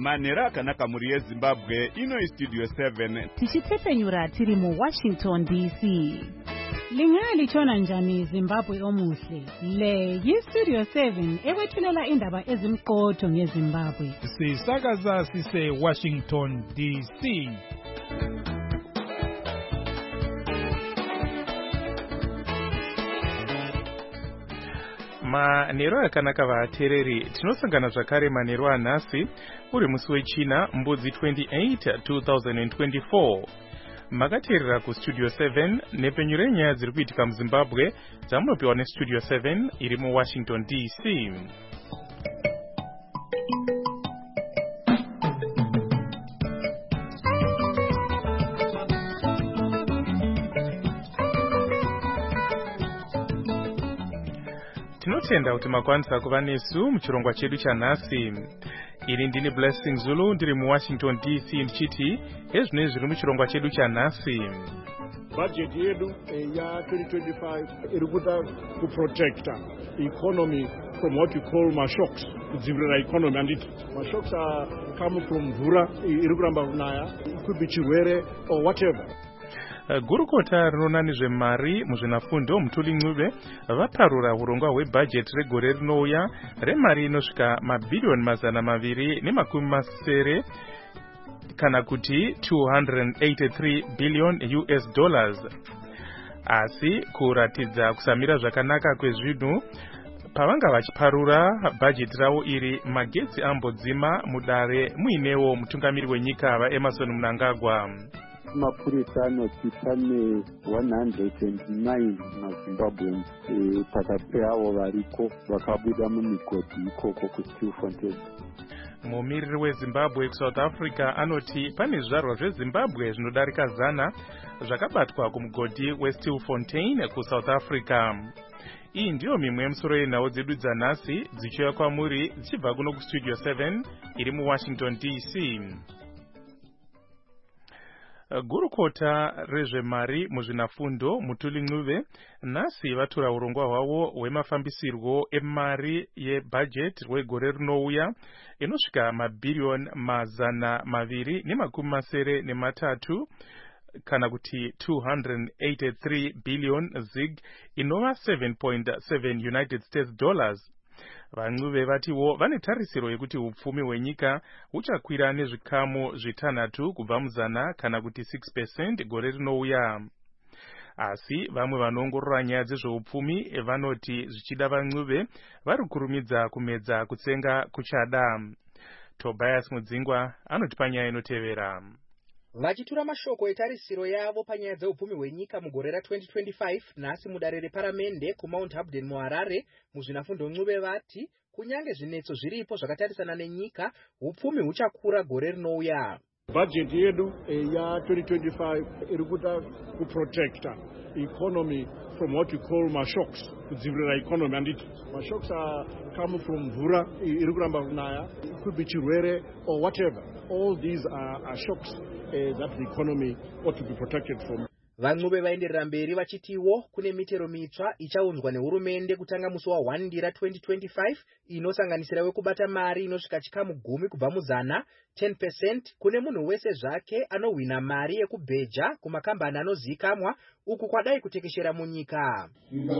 Manera akanaka muri yeZimbabwe ino iStudio 7 tichitepenyura tiri muWashington DC. Lingalitshona njani Zimbabwe omuhle? Le yiStudio 7 ewethulela indaba ezimqotho ngeZimbabwe. Sisakaza sise Washington DC. Manero akanaka vatereri, tinosangana zvakare manero anhasi uri musi wechina mbudzi 28 2024. Makateerera kuStudio 7 nepenyuro yenyaya dziri kuitika muZimbabwe dzamunopiwa neStudio 7 iri muWashington DC. Tinotenda kuti makwanisa kuva nesu muchirongwa chedu chanhasi. Iri ndini Blessing Zulu ndiri muWashington DC ndichiti ezvino zviri muchirongwa chedu chanhasi. Budget yedu ya 2025 iri kuda kuprotecta economy from what we call mashocks, kudzivirira economy anditi. Mashocks are come from mvura iri kuramba kunaya, it could be chirwere or whatever. Gurukota rinoona nezvemari muzvinafundo Mutuli Ncube vaparura urongwa hwebhajeti regore rinouya remari inosvika mabhirioni $280 kana kuti $283 billion. Asi kuratidza kusamira zvakanaka kwezvinhu pavanga vachiparura bhajeti ravo iri, magetsi ambodzima mudare muinewo mutungamiri wenyika vaEmmerson Mnangagwa. Mapurisa anoti pane 109 maZimbabweans pakati peavo variko vakabuda mumigodhi ikoko kuStillfontein. Mumiriri weZimbabwe kuSouth Africa anoti pane zvizvarwa zveZimbabwe zvinodarika 100 zvakabatwa kumugodhi weStillfontein kuSouth Africa. Iyi ndiyo mimwe yemusoro yenhau dzedu dzanhasi dzichiuya kwamuri dzichibva kuno kuStudio 7 iri muWashington DC. Gurukota rezvemari muzvinafundo Mutuli Ncube nhasi vatora urongwa hwavo hwemafambisirwo emari yebhajeti rwegore rinouya inosvika mabhirioni $283 kana kuti $283 billion inova 7.7 United States dollars. Vancube vatiwo vane tarisiro yekuti upfumi hwenyika huchakwira nezvikamu 6 kubva muzana kana kuti 6% gore rinouya. Asi vamwe vanoongorora nyaya dzezveupfumi vanoti zvichida Vancube vari kurumidza kumedza kutsenga kuchada. Tobias Mudzingwa anotipa nyaya inotevera. Vachitura mashoko etarisiro yavo panyaya dzeupfumi hwenyika mugore ra2025 nhasi mudare reparamende kuMount Habden muHarare, muzvinafundo Ncube vati kunyange zvinetso zviripo zvakatarisana nenyika, upfumi huchakura gore rinouya. Budget yedu ya 2025 iri kuda kuprotecta economy from what we call mashocks, kudzivirira economy anditi. Mashocks are come from mvura iri kuramba kunaya, it could be chirwere or whatever. All these are shocks that the economy ought to be protected from. Vancube vaenderera mberi vachitiwo kune mitero mitsva ichaunzwa nehurumende kutanga musi wa1 Ndira 2025 inosanganisira wekubata mari inosvika chikamu 10 kubva muzana 10% kune munhu wese zvake anohwina mari yekubheja kumakambani anozivikanwa, uku kwadai kutekeshera munyika.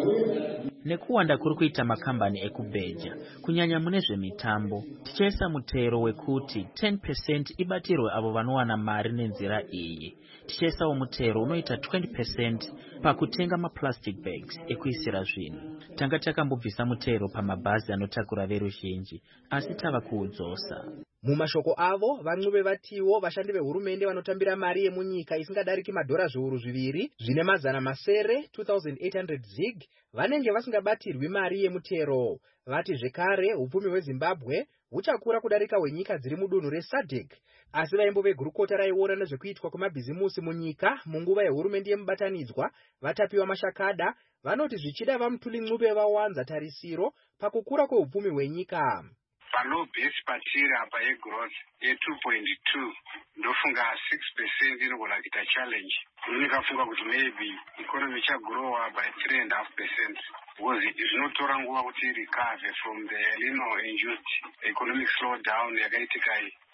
Nekuwanda kuri kuita makambani ekubheja kunyanya mune zvemitambo, tichaisa mutero wekuti 10% ibatirwe avo vanowana mari nenzira iyi. Tichaisawo mutero unoita 20% pakutenga maplastic bags ekuisira zvinhu. Tanga takambobvisa mutero pamabhazi anotakura veruzhinji, asi tava kuudzosa. Mumashoko avo, Vancube vatiwo vashandi vehurumende vanotambira mari yemunyika isingadariki madhora zviuru 2 zvine mazana masere 2800 vanenge vasingabatirwi mari yemutero. Vati zvekare upfumi hweZimbabwe huchakura kudarika hwenyika dziri mudunhu reSADC. Asi vaimbo vegurukota raiona nezvekuitwa kwemabhizimusi munyika munguva yehurumende yemubatanidzwa vatapiwa mashakada vanoti zvichida vaMutuli Ncube vawanza tarisiro pakukura kweupfumi hwenyika. Palow base patiri apa yegrowth ye2.2 ndofunga 6% inogona kuita challenge. Ndikafunga kuti maybe economy ichagrowa by 3.5% because zvinotora nguva kuti recover from the El Nino induced economic slowdown yakaitika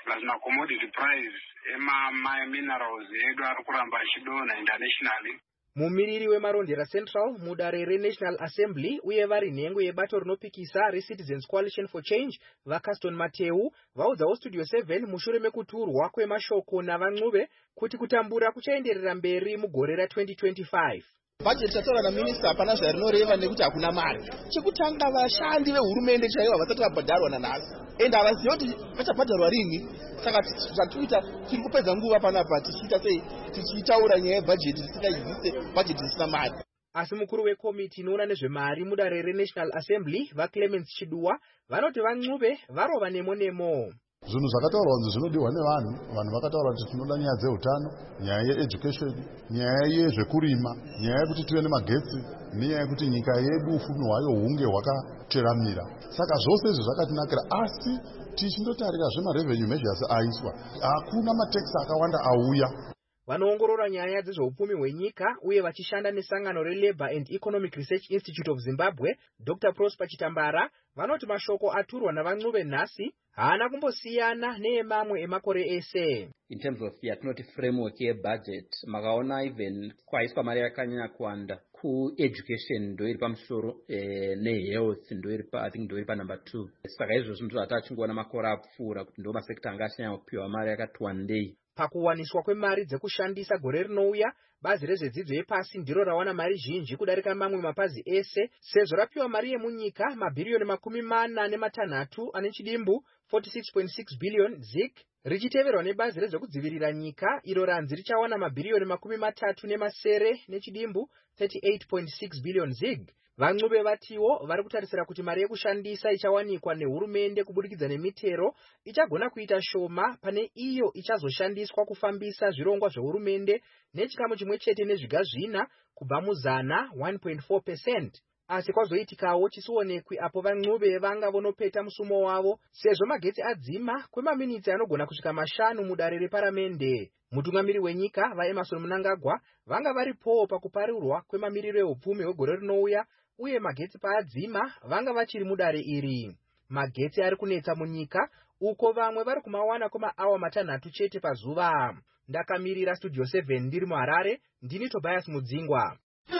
plus macommodity price minerals edu ari kuramba achidonha internationally. Mumiriri wemarondera Central mudare reNational Assembly uye vari nhengo yebato rinopikisa reCitizens Coalition for Change vaCaston Mateu vaudzawo Studio 7 mushure mekuturwa kwemashoko navan'uve kuti kutambura kuchaenderera mberi mugore ra2025. Budget chataura naminista hapana zvarinoreva nekuti hakuna mari. Chekutanga vashandi vehurumende chaivo vasati vabhadharwa nanhasi ende havazivi kuti vachabhadharwa rini. Saka zvatuita tiri kupedza nguva panapa tichiita sei tichitaura nyaya yebhajeti tisingaizise bhajeti isina mari. Asi mukuru wekomiti inoona nezvemari mudare reNational Assembly vaClemens Chiduwa vanoti van'uve varova nemo. Zvinhu zvakataurwa kunzi zvinodiwa nevanhu vakataura kuti tinoda nyaya dzeutano, nyaya yeeducation, nyaya yezvekurima, nyaya yekuti tive nemagetsi, nenyaya yekuti nyika yedu ufumi hwayo hunge hwakateramira. Saka zvose izvi zvakatinakira, asi tichindotarira zvemarevenue measures aiswa, hakuna mataxi akawanda auya. Vanoongorora nyaya dzezveupfumi hwenyika uye vachishanda nesangano reLabour and Economic Research Institute of Zimbabwe, Dr. Prosper Chitambara vanoti mashoko aturwa navan'uve nhasi haana kumbosiyana neemamwe emakore ese. In terms of yatinoti framework yebudget, makaona even kwaiswa mari yakanyanya kuwanda kueducation ndo iri pamusoro nehealth ndo iri I think ndo iri panumber 2. Saka izvozvo ndizvo atachingoona makore apfuura kuti ndo masekta anga achanyanya kupiwa mari yakati wandei. Pakuwaniswa kwemari dzekushandisa gore rinouya, bazi rezvedzidzo yepasi ndiro rawana mari zhinji kudarika mamwe mapazi ese, sezvo rapiwa mari yemunyika mabhiriyoni 46 ane chidimbu 46.6 billion zig, richiteverwa nebazi rezvekudzivirira nyika iro ranzi richawana mabhiriyoni 37 nechidimbu 38.6 billion zig. Van'uve vatiwo vari kutarisira kuti mari yekushandisa ichawanikwa nehurumende kuburikidza nemitero ichagona kuita shoma pane iyo ichazoshandiswa kufambisa zvirongwa zvehurumende nechikamu chimwe chete nezviga zvina kubva muzana 1.4%. Asi kwazoitikawo chisionekwi apo van'uve vanga vonopeta musumo wavo sezvo magetsi adzima kwemaminitsi anogona kusvika 5 mudare reparamende. Mutungamiri wenyika vaEmerson Mnangagwa vanga varipowo pakuparirwa kwemamiriro eupfumi hwegore rinouya uye magetsi paadzima vanga vachiri mudare iri. Magetsi ari kunetsa munyika uko vamwe vari kumawana kwemaawa 6 chete pazuva. Ndakamirira Studio 7 ndiri muHarare, ndini Tobias Mudzingwa.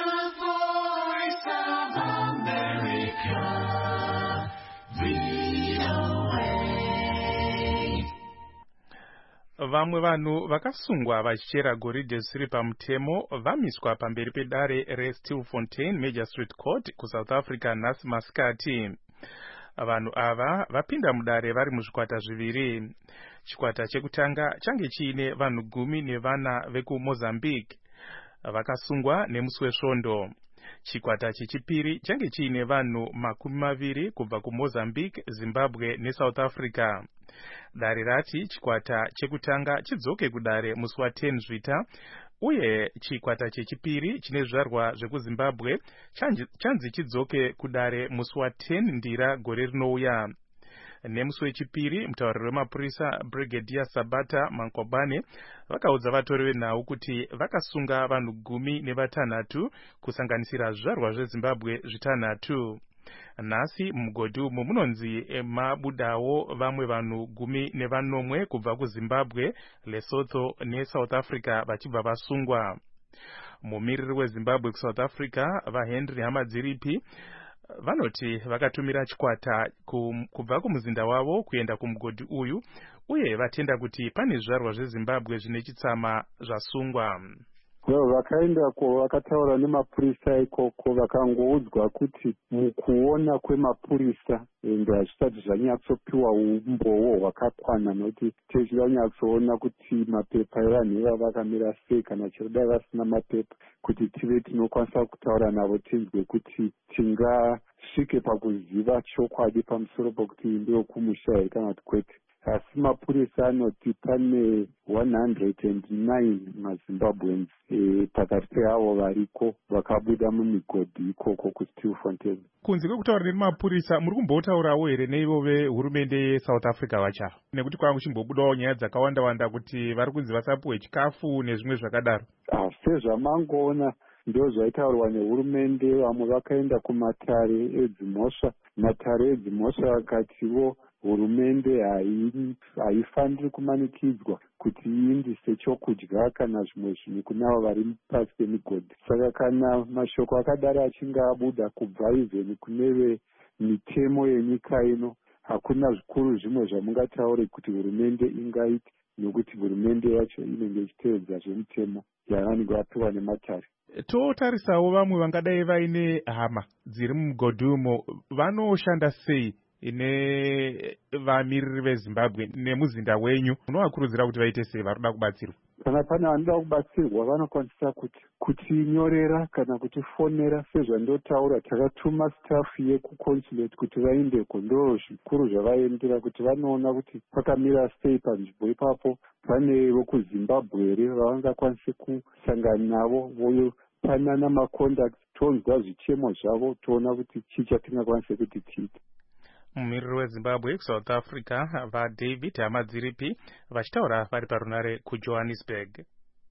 Vamwe vanhu vakasungwa vachichera goridhe zvisiri pamutemo vamiswa pamberi pedare reStilfontein Major Street Court kuSouth Africa nhasi masikati. Vanhu ava vapinda mudare vari muzvikwata zviviri. Chikwata chekutanga change chiine vanhu 14 vekuMozambique vakasungwa nemusi wesvondo. Chikwata chechipiri change chiine vanhu 20 kubva kuMozambique, Zimbabwe neSouth Africa. Dare rati chikwata chekutanga chidzoke kudare musi wa10 Zvita uye chikwata chechipiri chine zvizvarwa zvekuZimbabwe chanzi chidzoke kudare musi wa10 Ndira gore rinouya. Nemusi wechipiri mutauriri wemapurisa Brigadier Sabata Mankwabane vakaudza vatori venhau kuti vakasunga vanhu 16 kusanganisira zvizvarwa zveZimbabwe 6. Nhasi mugodhi umu munonzi mabudawo vamwe vanhu 14 kubva kuZimbabwe, Lesotho neSouth Africa vachibva vasungwa. Mumiriri weZimbabwe kuSouth Africa vaHenry Hamadziripi vanoti vakatumira chikwata kubva kumuzinda wavo kuenda kumugodhi uyu uye vatenda kuti pane zvizvarwa zveZimbabwe zvine chitsama zvasungwa. Vakaendako vakataura nemapurisa ikoko vakangoudzwa kuti mukuona kwemapurisa ende hazvisati zvanyatsopiwa umbowo hwakakwana nokuti tichanyatsoona kuti mapepa evanhu ivava vakamira sei kana chirodai vasina mapepa kuti tive tinokwanisa kutaura navo tinzwe kuti tingasvike pakuziva chokwadi pamusoro pokuti ndiwo kumusha here kana kuti kwete. Asi mapurisa anoti pane 109 maZimbabweans pakati peavo variko vakabuda mumigodhi ikoko kuStilfontein. Kunze kwekutaura nemapurisa muri kumbotaurawo here neivo vehurumende yeSouth Africa vachaho, nekuti kwanga kuchimbobudawo nyaya dzakawanda kuti vari kunzi vasapuwe chikafu nezvimwe zvakadaro? Sezvamangoona ndo zvaitaurwa nehurumende, vamwe vakaenda kumatare edzimhosva. Matare edzimhosva vakativo hurumende haifaniri kumanikidzwa kuti iindise chokudya kana zvimwe zvinhu kunavo vari pasi pemigodhi. Saka kana mashoko akadaro achinge abuda kubva even kune mitemo yenyika ino, hakuna zvikuru zvimwe zvamungataure kuti hurumende ingaiti, nokuti hurumende yacho inenge ichitevedza zvemitemo yavanenge vapiwa nematare. Totarisawo vamwe vangadai vaine hama dziri mumugodhi umo, vanoshanda sei nevamiriri veZimbabwe nemuzinda wenyu? Munovakurudzira kuti vaite sei varikuda kubatsirwa? Kana pane vanoda kubatsirwa vanokwanisa kutinyorera kana kutifonera. Sezvandotaura, takatuma staff yekuconsulate kuti vaindeko, ndo zvikuru zvavaendera kuti vanoona kuti pakamira sei panzvimbo ipapo. Pane vokuZimbabwe here vavangakwanise kusangana navo vopanana macontacts, tonzwa zvichemo zvavo, toona kuti chii chatingakwanise kuti tiite. Mumiriri weZimbabwe kuSouth Africa vaDavid Hamadziripi vachitaura vari parunare kuJohannesburg.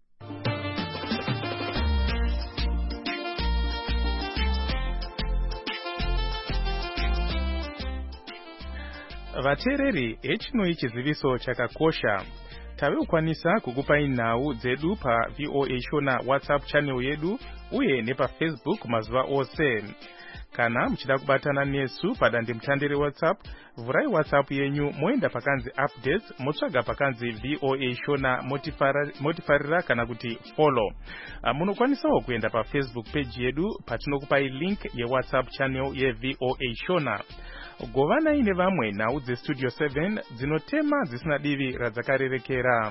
Vateereri, hechinoi chiziviso chakakosha. Tavekukwanisa kukupai nhau dzedu pa VOA Shona WhatsApp channel yedu uye nepaFacebook mazuva ose. Kana muchida kubatana nesu padandemutande reWhatsApp, vurai WhatsApp yenyu moenda pakanzi updates, motsvaga pakanzi VOA Shona motifarira kana kuti follow. Munokwanisawo kuenda paFacebook page yedu patinokupai link yeWhatsApp channel yeVOA Shona. Govanai nevamwe nhau dzeStudio 7 dzinotema dzisina divi radzakarerekera.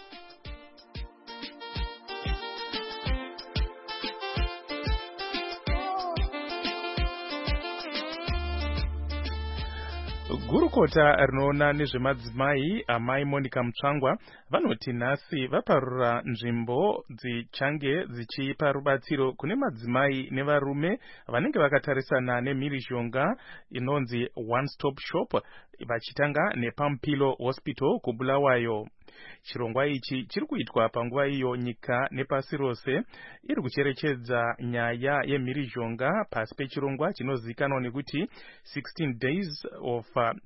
Gurukota rinoona nezvemadzimai amai Monica Mutsvangwa vanoti nhasi vaparura nzvimbo dzichange dzichipa rubatsiro kune madzimai nevarume vanenge vakatarisana nemhirizhonga inonzi One Stop Shop, vachitanga nePampilo Hospital kuBulawayo. Chirongwa ichi chiri kuitwa panguva iyo nyika nepasi rose iri kucherechedza nyaya yemhirizhonga pasi pechirongwa chinozivikanwa nekuti 16 Days of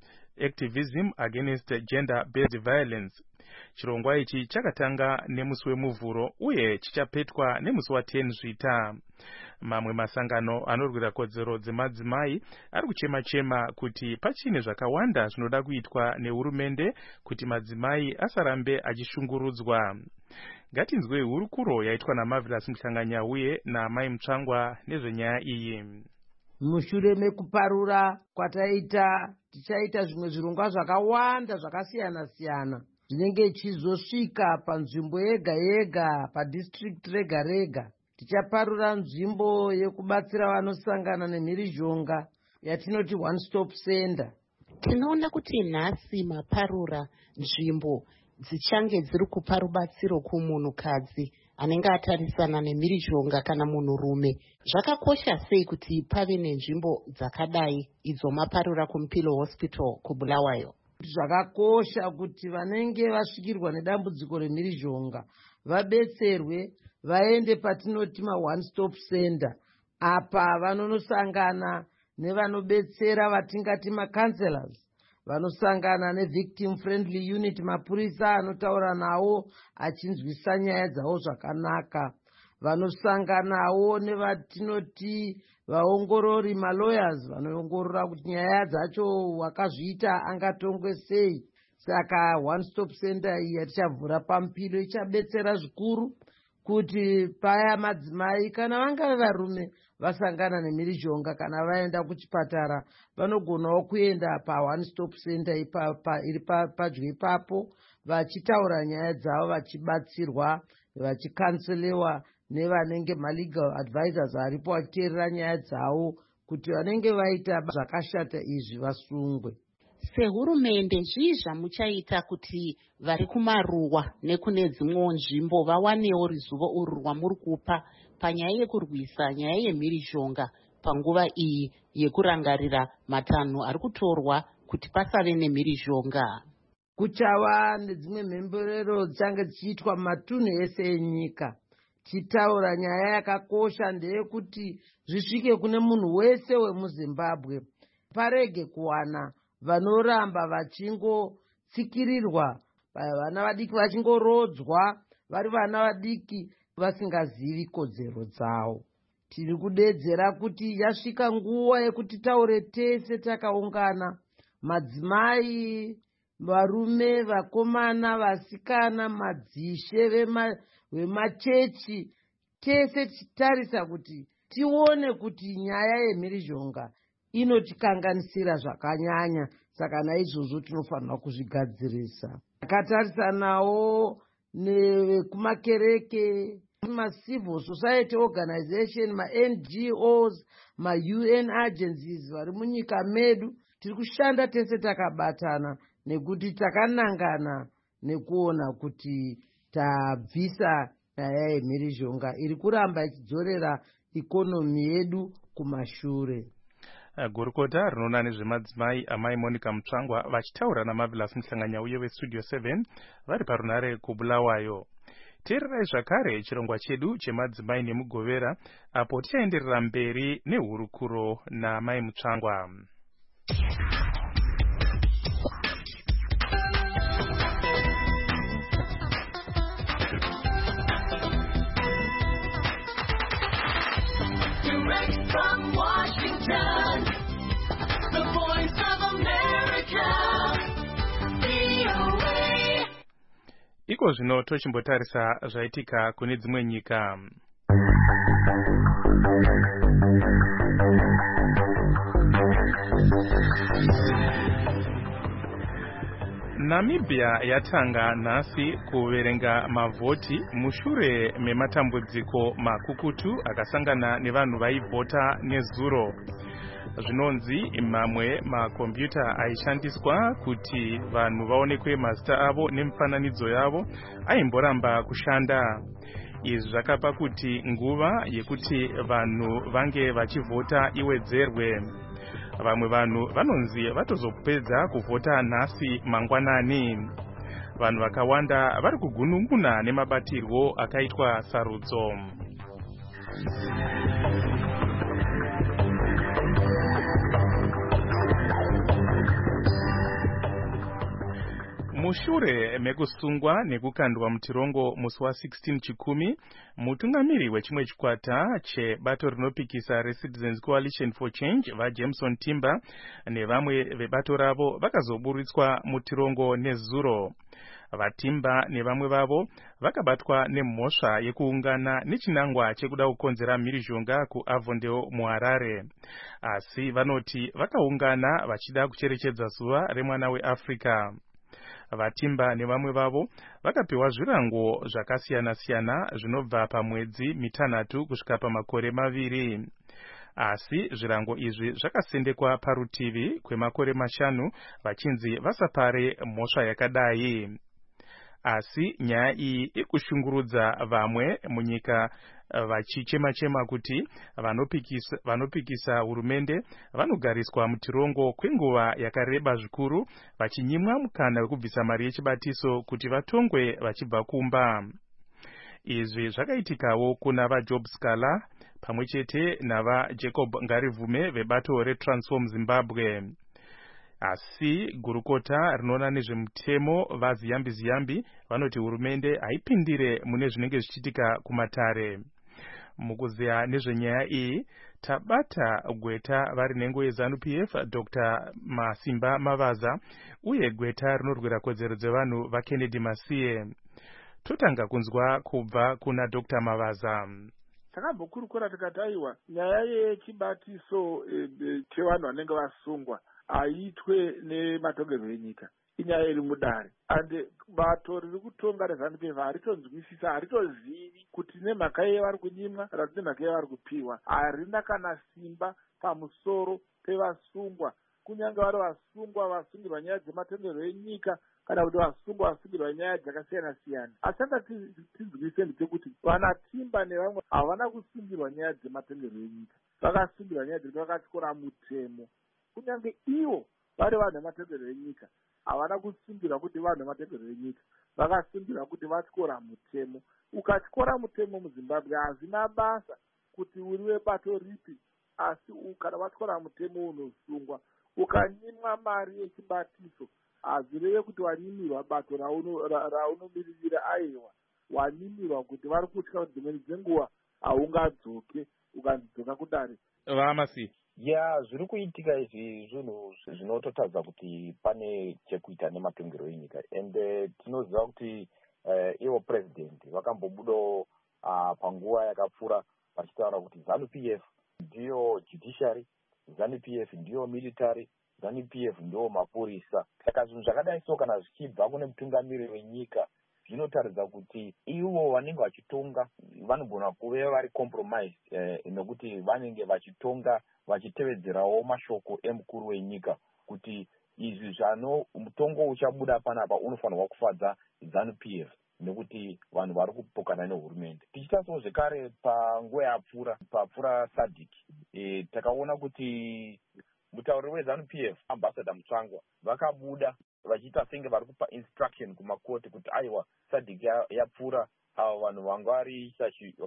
Activism Against Gender-Based Violence. Chirongwa ichi chakatanga nemusi wemuvhuro uye chichapetwa nemusi wa10 Zvita. Mamwe masangano anorwira kodzero dzemadzimai ari kuchema-chema kuti pachine zvakawanda zvinoda kuitwa nehurumende kuti madzimai asarambe achishungurudzwa. Ngatinzwe hurukuro yaitwa naMarvelous Muhlanganya uye naMai Mutsvangwa nezvenyaya iyi. Mushure mekuparura kwataita, tichaita zvimwe zvirongwa zvakawanda zvakasiyana-siyana zvinenge chizosvika panzvimbo yega-yega, padistrict rega-rega. Tichaparura nzvimbo yekubatsira vanosangana nemhirizhonga yatinoti One Stop Center. Tinoona kuti nhasi maparura nzvimbo dzichange dziri kupa rubatsiro kumunhukadzi anenge atarisana nemhirizhonga kana munhurume. Zvakakosha sei kuti pave nenzvimbo dzakadai idzo maparura kuMpilo Hospital kuBulawayo? Zvakakosha kuti vanenge vasvikirwa nedambudziko remhirizhonga vabetserwe, vaende patinoti One Stop Center. Apa vanonosangana nevanobetsera vatingati macounselors, vanosangana neVictim Friendly Unit, mapurisa anotaura nawo achinzwisa nyaya dzavo zvakanaka. Vanosanganawo nevatinoti vaongorori, malawyers, vanoongorora kuti nyaya dzacho wakazviita angatongwe sei. Saka One Stop Center iyi yatichavhura paMpilo ichabetsera zvikuru kuti paya madzimai kana vangave varume vasangana nemhirizhonga kana vaenda kuchipatara, vanogonawo kuenda paOne Stop Center iri padyo ipapo, vachitaura nyaya dzavo, vachibatsirwa, vachikanselewa nevanenge malegal advisors aripo vachiteerera nyaya dzavo kuti vanenge vaita zvakashata izvi vasungwe. Sehurumende, zvii zvamuchaita kuti vari kumaruwa nekune dzimwewo nzvimbo vawanewo ruzivo urwu rwamuri kupa panyaya yekurwisa nyaya yemhirizhonga panguva iyi yekurangarira matanho ari kutorwa kuti pasave nemhirizhonga? Kuchava nedzimwe mhemberero dzichange dzichiitwa matunhu ese enyika. Tichitaura nyaya yakakosha ndeyekuti zvisvike kune munhu wese wemuZimbabwe. Parege kuwana vanoramba vachingotsikirirwa, vana vadiki vachingorodzwa vari vana vadiki vasingazivi kodzero dzavo. Tiri kudedzera kuti yasvika nguva yekuti taure tese takaungana, madzimai, varume, vakomana, vasikana, madzishe vemachechi, tese titarisa kuti tione kuti nyaya yemhirizhonga inotikanganisira zvakanyanya. Saka naizvozvo tinofanira kuzvigadzirisa. Takatarisanawo nekumakereke, civil society organization, NGOs, UN agencies vari munyika medu. Tiri kushanda tese takabatana nekuti takanangana nekuona kuti tabvisa nyaya yemhirizhonga iri kuramba ichidzorera ikonomi yedu kumashure. Gurukota rinoona nezvemadzimai amai Monica Mutsvangwa vachitaura naMarvelous Muhlanganyauye weStudio 7 vari parunare kuBulawayo. Teererai zvakare chirongwa chedu chemadzimai nemugovera, apo tichaenderera mberi nehurukuro naMai Mutsvangwa. From Washington, the voice of America, VOA. Iko zvino tochimbotarisa zvaitika kune dzimwe nyika. Namibia yatanga nhasi kuverenga mavhoti mushure mematambudziko makukutu akasangana nevanhu vaivhota nezuro. Zvinonzi mamwe makombiyuta aishandiswa kuti vanhu vaonekwe mazita avo nemifananidzo yavo aimboramba kushanda. Izvi zvakapa kuti nguva yekuti vanhu vange vachivhota iwedzerwe. Vamwe vanhu vanonzi vatozopedza kuvhota nhasi mangwanani. Vanhu vakawanda vari kugunun'una nemabatirwo akaitwa sarudzo. Mushure mekusungwa nekukandwa mutirongo musi wa16 Chikumi, mutungamiri wechimwe chikwata chebato rinopikisa reCitizens Coalition for Change vaJameson Timber nevamwe vebato ravo vakazoburitswa mutirongo nezuro. Vatimba nevamwe vavo vakabatwa nemhosva yekuungana nechinangwa chekuda kukonzera mhirizhonga kuAvondale muHarare. Asi vanoti vakaungana vachida kucherechedza zuva remwana weAfrica. Vatimba nevamwe vavo vakapiwa zvirango zvakasiyana-siyana zvinobva pamwedzi mitanhatu kusvika pamakore 2. Asi zvirango izvi zvakasendekwa parutivi kwemakore 5 vachinzi vasapare mhosva yakadai. Asi nyaya iyi ikushungurudza vamwe munyika vachichema-chema kuti vanopikisa hurumende vanogariswa mutirongo kwenguva yakareba zvikuru vachinyimwa mukana wekubvisa mari yechibatiso kuti vatongwe vachibva kumba. Izvi zvakaitikawo kuna vaJob Scala pamwechete navaJacob Ngarivume vebato reTransform Zimbabwe. Asi gurukota rinoona nezvemutemo vaZiyambi vanoti hurumende haipindire mune zvinenge zvichiitika kumatare. Mukuziya nezvenyaya iyi tabata gweta vari nhengo yeZANU-PF Dr. Masimba Mavaza uye gweta rinorwira kodzero dzevanhu vaKennedy Masiye. Totanga kunzwa kubva kuna Dr. Mavaza. Takambokurukura tikati aiwa nyaya yechibatiso chevanhu vanenge vasungwa aitwe nematongerwo enyika inyaya iri mudare, ande bato riri kutonga reZANU-PF haritonzwisisa, haritozivi kuti nemhaka yevari kunyimwa kana kuti nemhaka yevari kupiwa. Harina kana simba pamusoro pevasungwa, kunyange vari vasungwa vasungirwa nyaya dzematongerwo enyika kana kuti vasungwa vasungirwa nyaya dzakasiyana-siyana. Asi saka tinzwise ndechekuti vana Timba nevamwe havana kusungirwa nyaya dzematongerwo enyika, vakasungirwa nyaya dzekuti vakatyora mutemo. Kunyange ivo vari vanhu vematongerwo enyika havana kusungira kuti vanhu vematongerwo enyika, vakasungirwa kuti vatyora mutemo. Ukatyora mutemo muZimbabwe hazvina basa kuti uri webato ripi, asi kana watyora mutemo unosungwa. ukanyimwa mari yechibatiso hazvireve kuti wanyimirwa bato raunomiririra aiwa wanyimirwa kuti vari kutya kuti dzimweni dzenguva haungadzoke ukandidzoka kudare vamasi zviri kuitika izvi zvinhu zvinototadza kuti pane chekuita nematongero enyika ende tinoziva kuti ivo president vakambobudawo panguva yakapfuura vachitaura kuti ZANU-PF ndiyo judiciary, ZANU-PF ndiyo military, ZANU-PF ndiyo mapurisa. Saka zvinhu zvakadai so kana zvichibva kune mutungamiriri wenyika zvinotaridza kuti ivo vanenge vachitonga vanogona kuve vari compromise nekuti vanenge vachitonga vachitevedzerawo mashoko emukuru wenyika kuti izvi mutongo uchabuda panapa unofanirwa kufadza ZANU-PF nekuti vanhu vari kupokana nehurumende. Tichitarisawo zvekare panguva yapfuura SADC takaona kuti mutauriri weZANU-PF ambassador Mutsvangwa vakabuda vachiita senge vari kupa instruction kumakoti kuti aiwa SADC yapfuura avo vanhu vangachita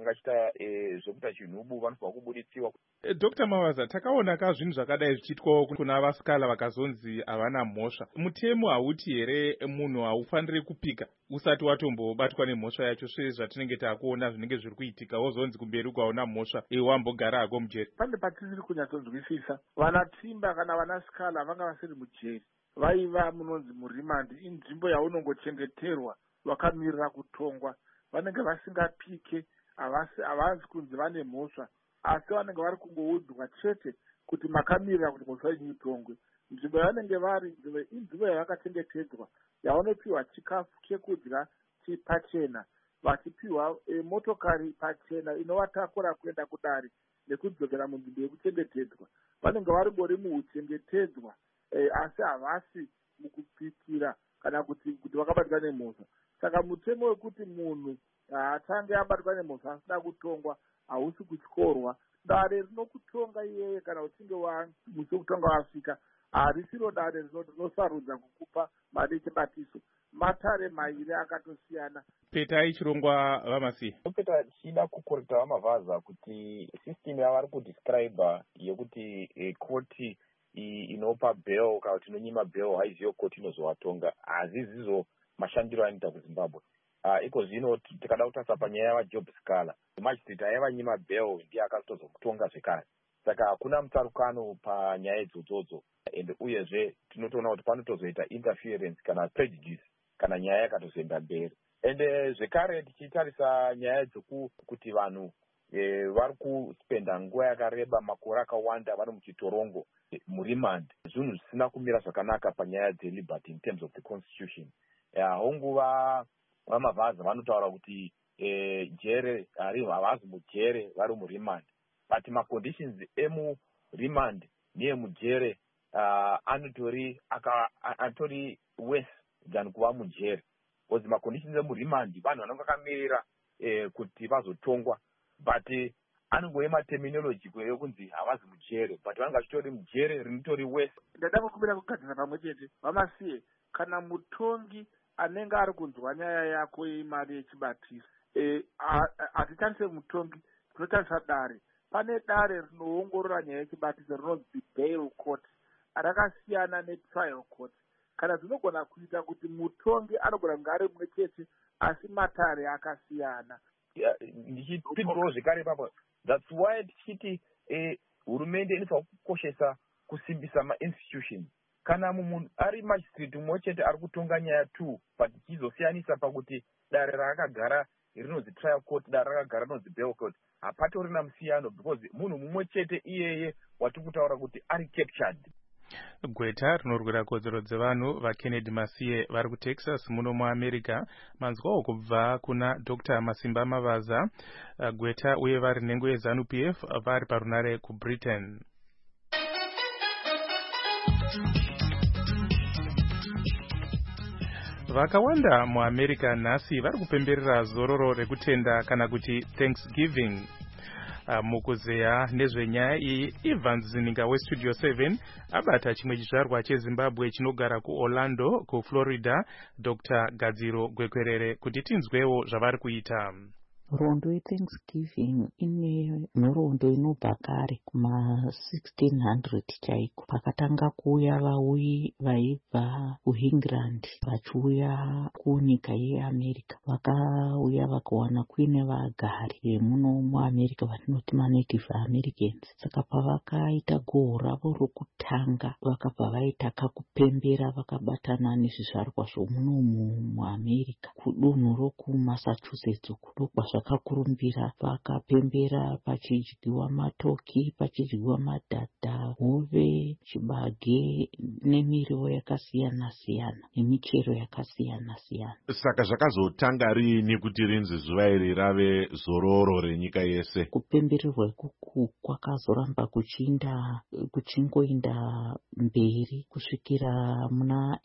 zvekuita chinhubu vanofanirwa kubuditsiwa. Dr. Mavaza, takaona ka zvinhu zvakadai zvichiitwawo kuna vasikala vakazonzi havana mhosva. Mutemo hauti here munhu haufaniri kupika usati watombobatwa nemhosva yacho sezvatinenge takuona zvinenge zviri kuitika wozonzi kumberi ukaona mhosva wambogara hako mujeri? Pane patisiri kunyatsonzwisisa vana Timba kana vana Sikala vanga vasiri mujeri, vaiva munonzi murimandi, inzvimbo yaunongochengeterwa wakamirira kutongwa. Vanenge vasingapike, havanzi kunzi vane mhosva, asi vanenge vari kungoudzwa chete kuti makamirira kuti mhosva yenyu itongwe. Nzvimbo yavanenge vari inzvimbo yavakachengetedzwa, yavanopiwa chikafu chekudya pachena, vachipiwa motokari pachena inovatakura kuenda kudare nekudzokera munzvimbo yekuchengetedzwa. Vanenge vari ngori mukuchengetedzwa asi havasi mukupikira kana kuti vakabatwa nemhosva. Saka mutemo wekuti munhu achange abatwa nemhosva asina kutongwa hausi kutyorwa. Dare rinokutonga iyeye kana uchinge musi wekutonga wasvika harisiro dare rinosarudza kukupa mari yechibatiso. Matare mairi akatosiyana. Peta ichirongwa vamasi. Peta chida kukoreta vamavhaza kuti system yavari kudescribe yekuti koti inopa bail kana kuti inonyima bail haiziyo koti inozovatonga hazizizo mashandiro anoita kuZimbabwe. Iko zvino tikada kutarisa panyaya yavaJob Sikala, magistrate aivanyima bail ndiye akatozomutonga zvekare. Saka hakuna mutsarukano panyaya idzodzo ende uyezve tinotoona kuti panotozoita interference kana prejudice kana nyaya yakatozoenda mberi. Ende zvekare tichitarisa nyaya dzekuti vanhu vari kuspenda nguva yakareba makore akawanda vari muchitorongo murimand, zvinhu zvisina kumira zvakanaka panyaya dzeliberty in terms of the constitution. Honguva vamavhaza vanotaura kuti jere havazi mujere vari murimand, but maconditions emurimand neemujere anotori worse than kuva mujere, because maconditions emurimand vanhu vanenge vakamirira kuti vazotongwa, but anongoema terminology yokunzi havazi mujere, but vanenge vachitori mujere rinotori worse. Ndada kukumbira kugadzira pamwe chete vamasiye, kana mutongi anenge ari kunzwa nyaya yako yemari yechibatiso, hatitarise mutongi, tinotarisa dare. Pane dare rinoongorora nyaya yechibatiso rinonzi bail court, rakasiyana netrial court. Kana zvinogona kuita kuti mutongi anogona kunge ari mumwe chete asi matare akasiyana. Ndichipindurawo zvekare ipapo, that's why tichiti hurumende inofanira kukoshesa kusimbisa ma-institution. Kana munhu ari magistrate mumwe chete ari kutonga nyaya 2 but tichizosiyanisa pakuti dare rakagara rinonzi trial court, dare rakagara rinonzi bail court, hapatorina musiyano because munhu mumwe chete iyeye watiri kutaura kuti ari captured. Gweta rinorwira kodzero dzevanhu vaKennedy Masiye vari kuTexas muno muAmerica, manzwawo kubva kuna Dr. Masimba Mavaza Gweta uye vari nhengo yeZANU-PF vari parunare kuBritain. Vakawanda muAmerica nhasi vari kupemberera zororo rekutenda kana kuti Thanksgiving. Mukuzeya nezvenyaya iyi, Evans Zininga weStudio 7 abata chimwe chizvarwa cheZimbabwe chinogara kuOrlando kuFlorida, Dr. Gadziro Gwekwerere kuti tinzwewo zvavari kuita. Rondo yeThanksgiving ine nhoroondo inobva kare kuma1600 chaiko, pakatanga kuuya vauyi vaibva kuEngland vachiuya kunyika yeAmerica. Vakauya vakawana kuine vagari vemuno muAmerica vatinoti maNative Americans. Saka pavakaita goho ravo rokutanga vakabva vaita kakupembera vakabatana nezvizvarwa zvomuno muAmerica. Kudunhu rokuMassachusetts ndokwa zvakakurumbira, vakapembera pachidyiwa matoki, pachidyiwa madhadha, hove, chibage nemiriwo yakasiyana siyana nemichero yakasiyana siyana. Saka zvakazotanga riini kuti rinzi zuva iri rave zororo renyika yese? Kupembererwa ikuku kwakazoramba kuchingoinda mberi kusvikira muna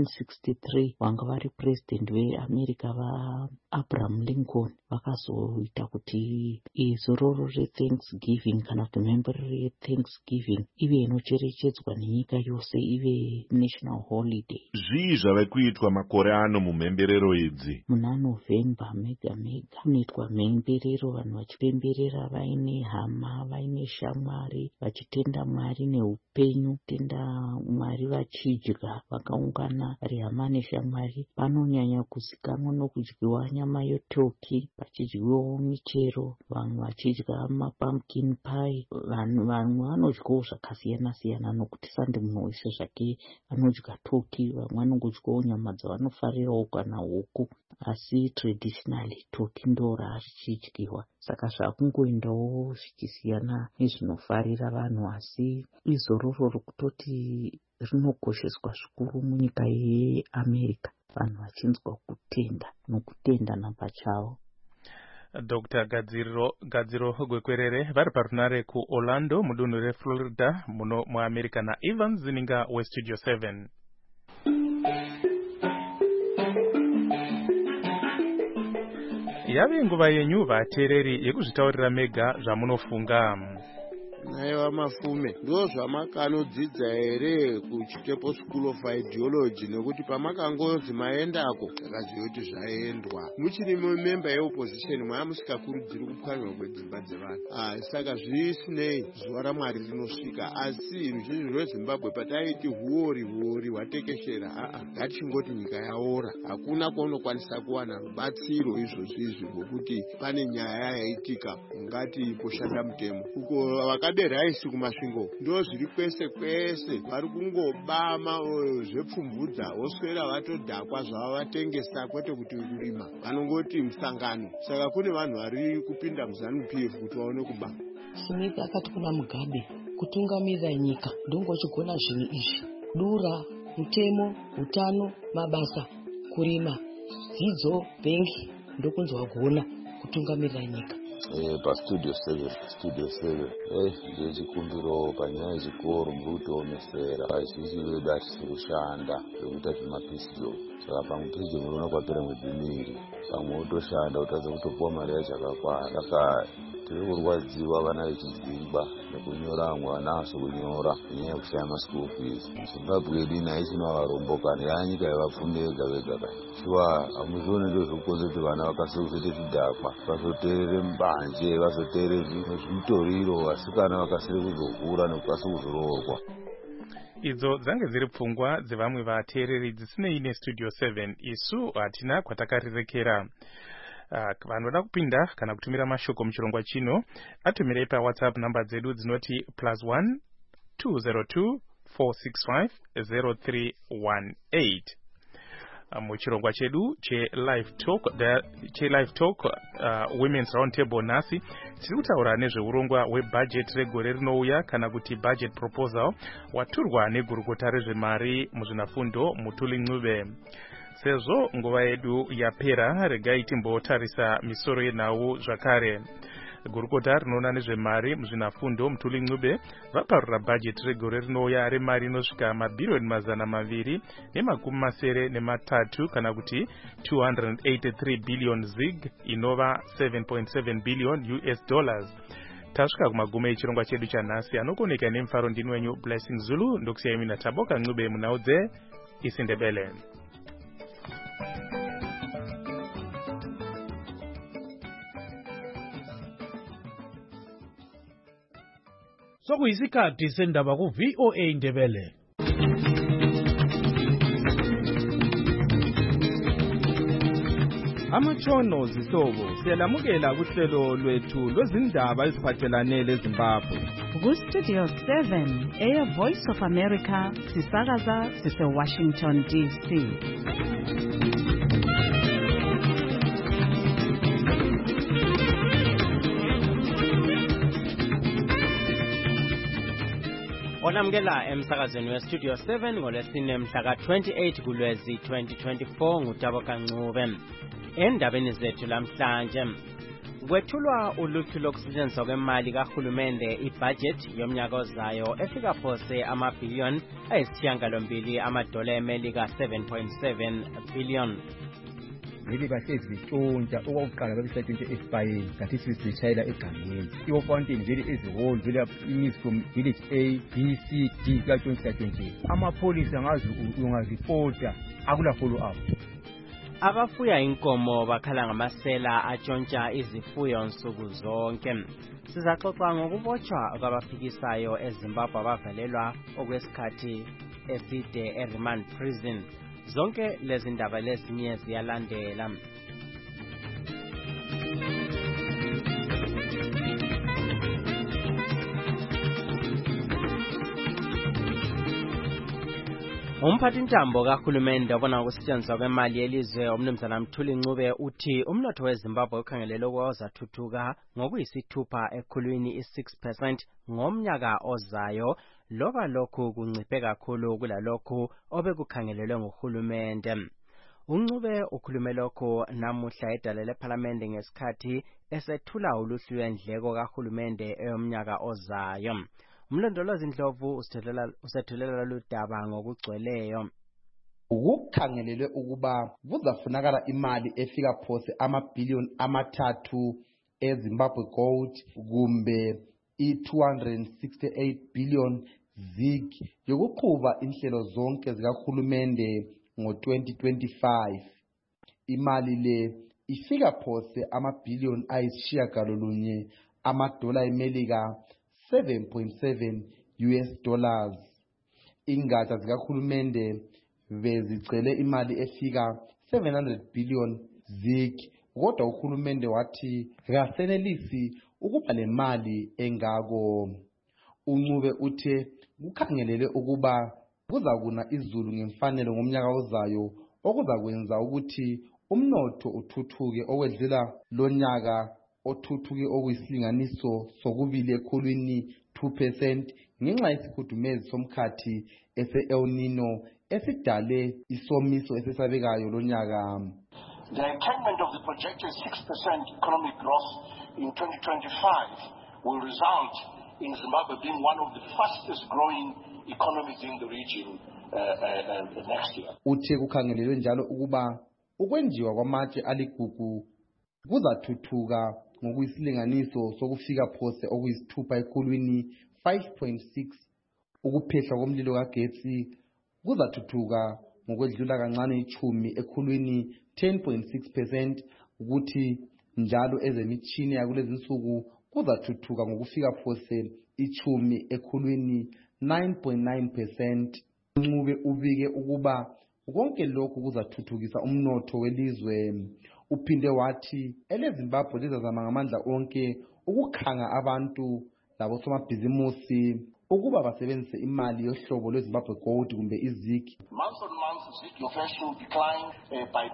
1863 vanga vari president veAmerica vaAbraham Lincoln vakazoita kuti zororo reThanksgiving kana kuti mhemberero yeThanksgiving ive inocherechedzwa nenyika yose, ive national holiday. Zvii zvave kuitwa makore ano mumhemberero idzi? Muna November mega mega kunoitwa mhemberero, vanhu vachipemberera vaine hama, vaine shamwari, vachitenda Mwari neupenyu, tenda Mwari vachidya vakaungana vari hama neshamwari. Vanonyanya kuzikanwa nokudyiwa nyama yotoki, vachidyiwawo michero, vamwe vachidya mapumpkin pie. Vanhu vanodyawo zvakasiyana siyana nokuti sande munhu wese zvake vanodya toki, vamwe vanongodyawo nyama dzavanofarirawo kana huku, asi traditionally toki ndo rachidyiwa. Saka zvakungoendawo zvichisiyana nezvinofarira vanhu, asi izororo rokutoti rinokosheswa zvikuru munyika yeAmerica, vanhu vachinzwa kutenda nokutendana pachavo. Dr. Gadziro Gwekwerere vari parunare kuOrlando mudunhu reFlorida muno muAmerica naEvans Zininga weStudio 7. Yave nguva yenyu vateereri yekuzvitaurira mega zvamunofunga. Naiva Mafume, ndo zvamakanodzidza here kuChitepo School of Ideology? Nekuti pamakangozi maendako takaziva kuti zvaendwa. Muchiri member yeopposition mwamusikakurudziri kupwanywa kwedzimba dzevanhu. Saka zvisinei zuva raMwari rinosvika, asi ruzhinji rweZimbabwe pataiti huori hwatekeshera, ngatichingoti nyika yaora, hakuna kwaunokwanisa kuwana rubatsiro izvozvizvi rwokuti pane nyaya yaitika ungati poshanda mutemo. Uko vakabe raisi kumasvingo ndo zviri kwese kwese, vari kungobama zvepfumvudza, voswera vatodhakwa zvavavatengesa, kwete kuti kurima, vanongoti musangano. Saka kune vanhu vari kupinda muZANU-PF kuti vaone kubama. Smith akati kuna Mugabe, kutungamirira nyika ndongochigona zvinhu izvi: dura, mutemo, utano, mabasa, kurima, dzidzo, bengi, ndokunzi wagona kutungamirira nyika. PaStudio 7 ndechikumbiro panyaya yechikoro muri kutoomesera. Vazhinji vedu hatisiri kushanda zvekuita zvemaPhD. Saka pamwe PhD munoona kwapera mwedzi miviri, pamwe wotoshanda utadza kutopuwa mari yacho yakakwana. Saka tiri kurwadziwa vana vechidzimba nekunyora, amwe vanazvo kunyora nenyaya yekushaya maschool fees. Zimbabwe yedu haisina varombokana, yaanyika yevapfumi vega vega. Shuwa hamuzvioni ndo zvekukonza kuti vana vakasire kuzoite zvidhakwa, vazoteerere mbanje, vazoteerere zvimutoriro, vasikana vakasire kuzokura nekukasire kuzoroorwa. Idzo dzange dziri pfungwa dzevamwe vateereri dzisinei neStudio 7. Isu hatina kwatakarerekera. Vanoda kupinda kana kutumira mashoko muchirongwa chino, atumirei paWhatsApp namba dzedu dzinoti +1 202 465 0318. Muchirongwa chedu cheLive Talk Women's Roundtable nhasi tiri kutaura nezveurongwa hwebudget regore rinouya kana kuti budget proposal waturwa negurukota rezvemari muzvinafundo Mutuli Ncube. Sezvo nguva yedu yapera, regai timbotarisa misoro yenhau zvakare. Gurukota rinoona nezvemari muzvinafundo Mutuli Ncube vaparura budget regore rinouya remari inosvika mabhirioni 293 kana kuti 283 billion zig, inova 7.7 billion US dollars. Tasvika kumagumo echirongwa chedu chanhasi, anokoneka nemufaro ndini wenyu Blessing Zulu, ndokusiyai mina Taboka Ncube munhau dzeIsiNdebele. sokuyisikhathi sendaba ku-VOA Ndebele. Amatshono zihlobo siyalamukela kuhlelo lwethu lwezindaba eziphathelane leZimbabwe. Ku-Studio 7 eyeVoice of America sisakaza sise-Washington DC. Olamukela emsakazweni weStudio 7 ngolwesine mhla ka-28 kuLwezi 2024 nguTabo Kancube. Endabeni zethu lamhlanje kwethulwa uluhlu lokusetshenziswa kwemali kahulumende ibudget yomnyaka ozayo efika phose amabhiliyoni ayisishiyagalombili amadola emelika 7.7 billion. Vele bahlezi zitshontsha okokuqala babesathi into esipayeni kanti sizitshayela egangeni. Iwofountain vele ezihole vele imizi from village A, B, C, D katshontshe. Amapholisa ngazi ungazipota akula follow up. Abafuya inkomo bakhala ngamasela atshontsha izifuyo nsuku zonke. Sizaxoxa ngokubotshwa kwabafikisayo eZimbabwe abavalelwa okwesikhathi eside eRemand Prison. Zonke lezi ndaba lezinye ziyalandela. Umphathintambo kahulumende obona ukusetshenziswa kwemali yelizwe umnumzana Mthuli Ncube uthi umnotho weZimbabwe ukhangelelwe ukuzathuthuka ngokuyisithupha ekhulwini i6% ngomnyaka ozayo, loba lokhu kunciphe kakhulu kulalokhu obekukhangelelwe nguhulumende. Uncube ukhulume lokho namuhla edale lePhalamende ngesikhathi esethula uluhlu lwendleko kahulumende eyomnyaka ozayo. Umlondolozi Ndlovu usethulela ludaba ngokugcweleyo. Ukukhangelelwe ukuba kuzafunakala imali efika phose amabhiliyoni amathathu eZimbabwe gold kumbe i268 billion zig yokuqhuba inhlelo zonke zikahulumende ngo2025. Imali le ifika phose amabhiliyoni ayisishiyagalolunye amadola emelika 7.7 US dollars. Ingatsha zikahulumende bezicele imali efika 700 billion zig, kodwa uhulumende wathi kasenelisi ukuba le mali engako. Uncube uthe kukhangelelwe ukuba kuzakuna izulu ngemfanelo ngomnyaka ozayo okuzakwenza ukuthi umnotho uthuthuke okwedlula lonyaka othuthuke okuyisilinganiso sokubili ekhulwini 2% ngenxa yesikhudumezi somkhathi ese-El Nino esidale isomiso esesabekayo lonyaka. The attainment of the projected 6% economic growth in 2025 will result in Zimbabwe being one of the fastest growing economies in the region next year. Uthe kukhangelelwe njalo ukuba ukwenziwa kwamatshe aligugu kuzathuthuka ngokuyisilinganiso sokufika phose okuyisithupha ekhulwini 5.6. Ukuphehlwa komlilo kagetsi kuzathuthuka ngokwedlula kancane ichumi ekhulwini 10.6%, ukuthi njalo ezemitshini yakulezi nsuku kuzathuthuka ngokufika phose ichumi ekhulwini 9.9%. Ncube ubike ukuba konke lokhu kuzathuthukisa umnotho welizwe. Uphinde wathi eleZimbabwe lizazama ngamandla onke ukukhanga abantu labosomabhizimusi ukuba basebenzise imali yohlobo lweZimbabwe gold kumbe izig. Month on month, zig inflation declined by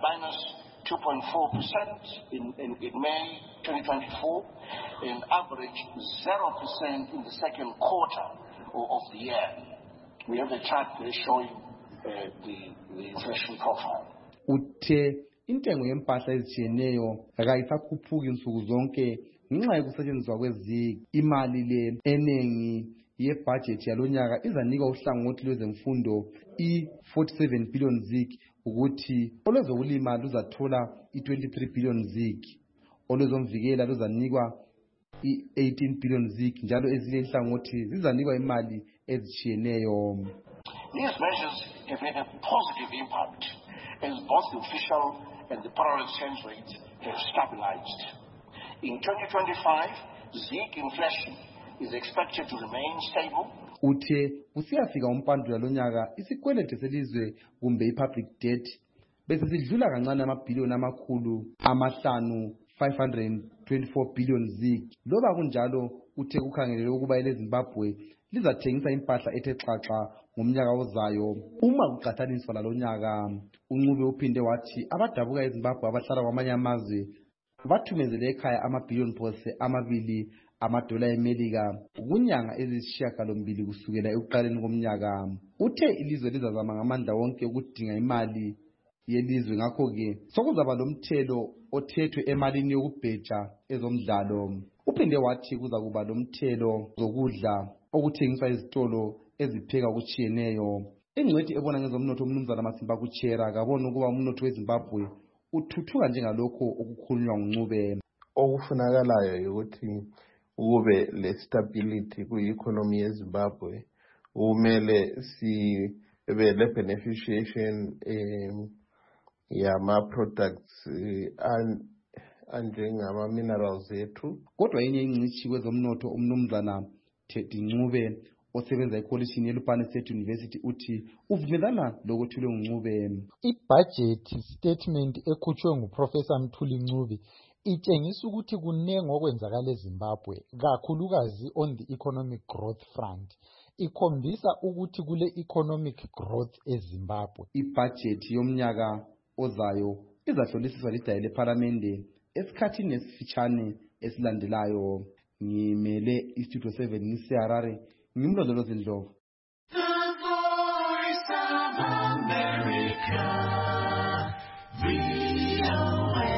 -2.4% in May 2024 and average 0% in the second quarter of the year. We have a chart there showing the inflation profile. Uthe intengo yempahla ezitshiyeneyo akayisakhuphuki nsuku zonke ngenxa yokusetshenziswa kwezig. Imali le enengi yebudget yalonyaka izanikwa uhlangothi lwezemfundo i47 billion zig, ukuthi olwezokulima luzathola i23 billion zig, olwezomvikela luzanikwa i18 billion zig, njalo ezinye inhlangothi zizanikwa imali ezitshiyeneyo. These measures have had a positive impact as both the official and the parallel exchange rates have stabilized. In 2025, zig inflation is expected to remain stable. Uthe usiyafika umpandula lonyaka isikwelede selizwe kumbe i-public debt bese sidlula kancane amabhiliyoni amakhulu amahlanu 524 billion zig. Loba kunjalo uthe kukhangelelwe ukuba eleZimbabwe lizathengisa impahla ethe xaxa ngomnyaka ozayo uma kuqathaniswa lalonyaka. UNcube uphinde wathi abadabuka eZimbabwe abahlala kwamanye amazwe bathumezele ekhaya amabhiliyoni phose amabili amadola eMelika kunyanga ezisishiyagalombili kusukela ekuqaleni komnyaka. Uthe ilizwe lizazama ngamandla wonke ukudinga imali yelizwe, ngakho-ke sokuzaba lomthelo othethwe emalini yokubheja ezomdlalo. Uphinde wathi kuza kuba lomthelo zokudla okuthengiswa izitolo ezipheka okutshiyeneyo. Ingcwethi ebona ngezomnotho uMnumzana Masimba Kuchera kabona ukuba umnotho weZimbabwe uthuthuka njengalokho okukhulunywa nguNcube. Okufunakalayo ukuthi kube le stability ku-economy yeZimbabwe, kumele sibe le beneficiation yama-products anjengama-minerals ethu. Kodwa yenye ingcitshi kwezomnotho uMnumzana Teddy Ncube osebenza ekolishini yeLupane State University uthi uvumelana lokwethulwe nguNcube. I-budget statement ekhutshwe nguProfessor Mthuli Ncube itshengisa ukuthi kunenge okwenzakala eZimbabwe, kakhulukazi on the economic growth front. Ikhombisa ukuthi kule economic growth eZimbabwe. I-budget yomnyaka ozayo izahlolisiswa lidaya lePhalamende esikhathini esifitshane esilandelayo. Ngimele iStudio 7 ngiseHarare, ngimlondolozi Ndlovu. The Voice of America, VOA.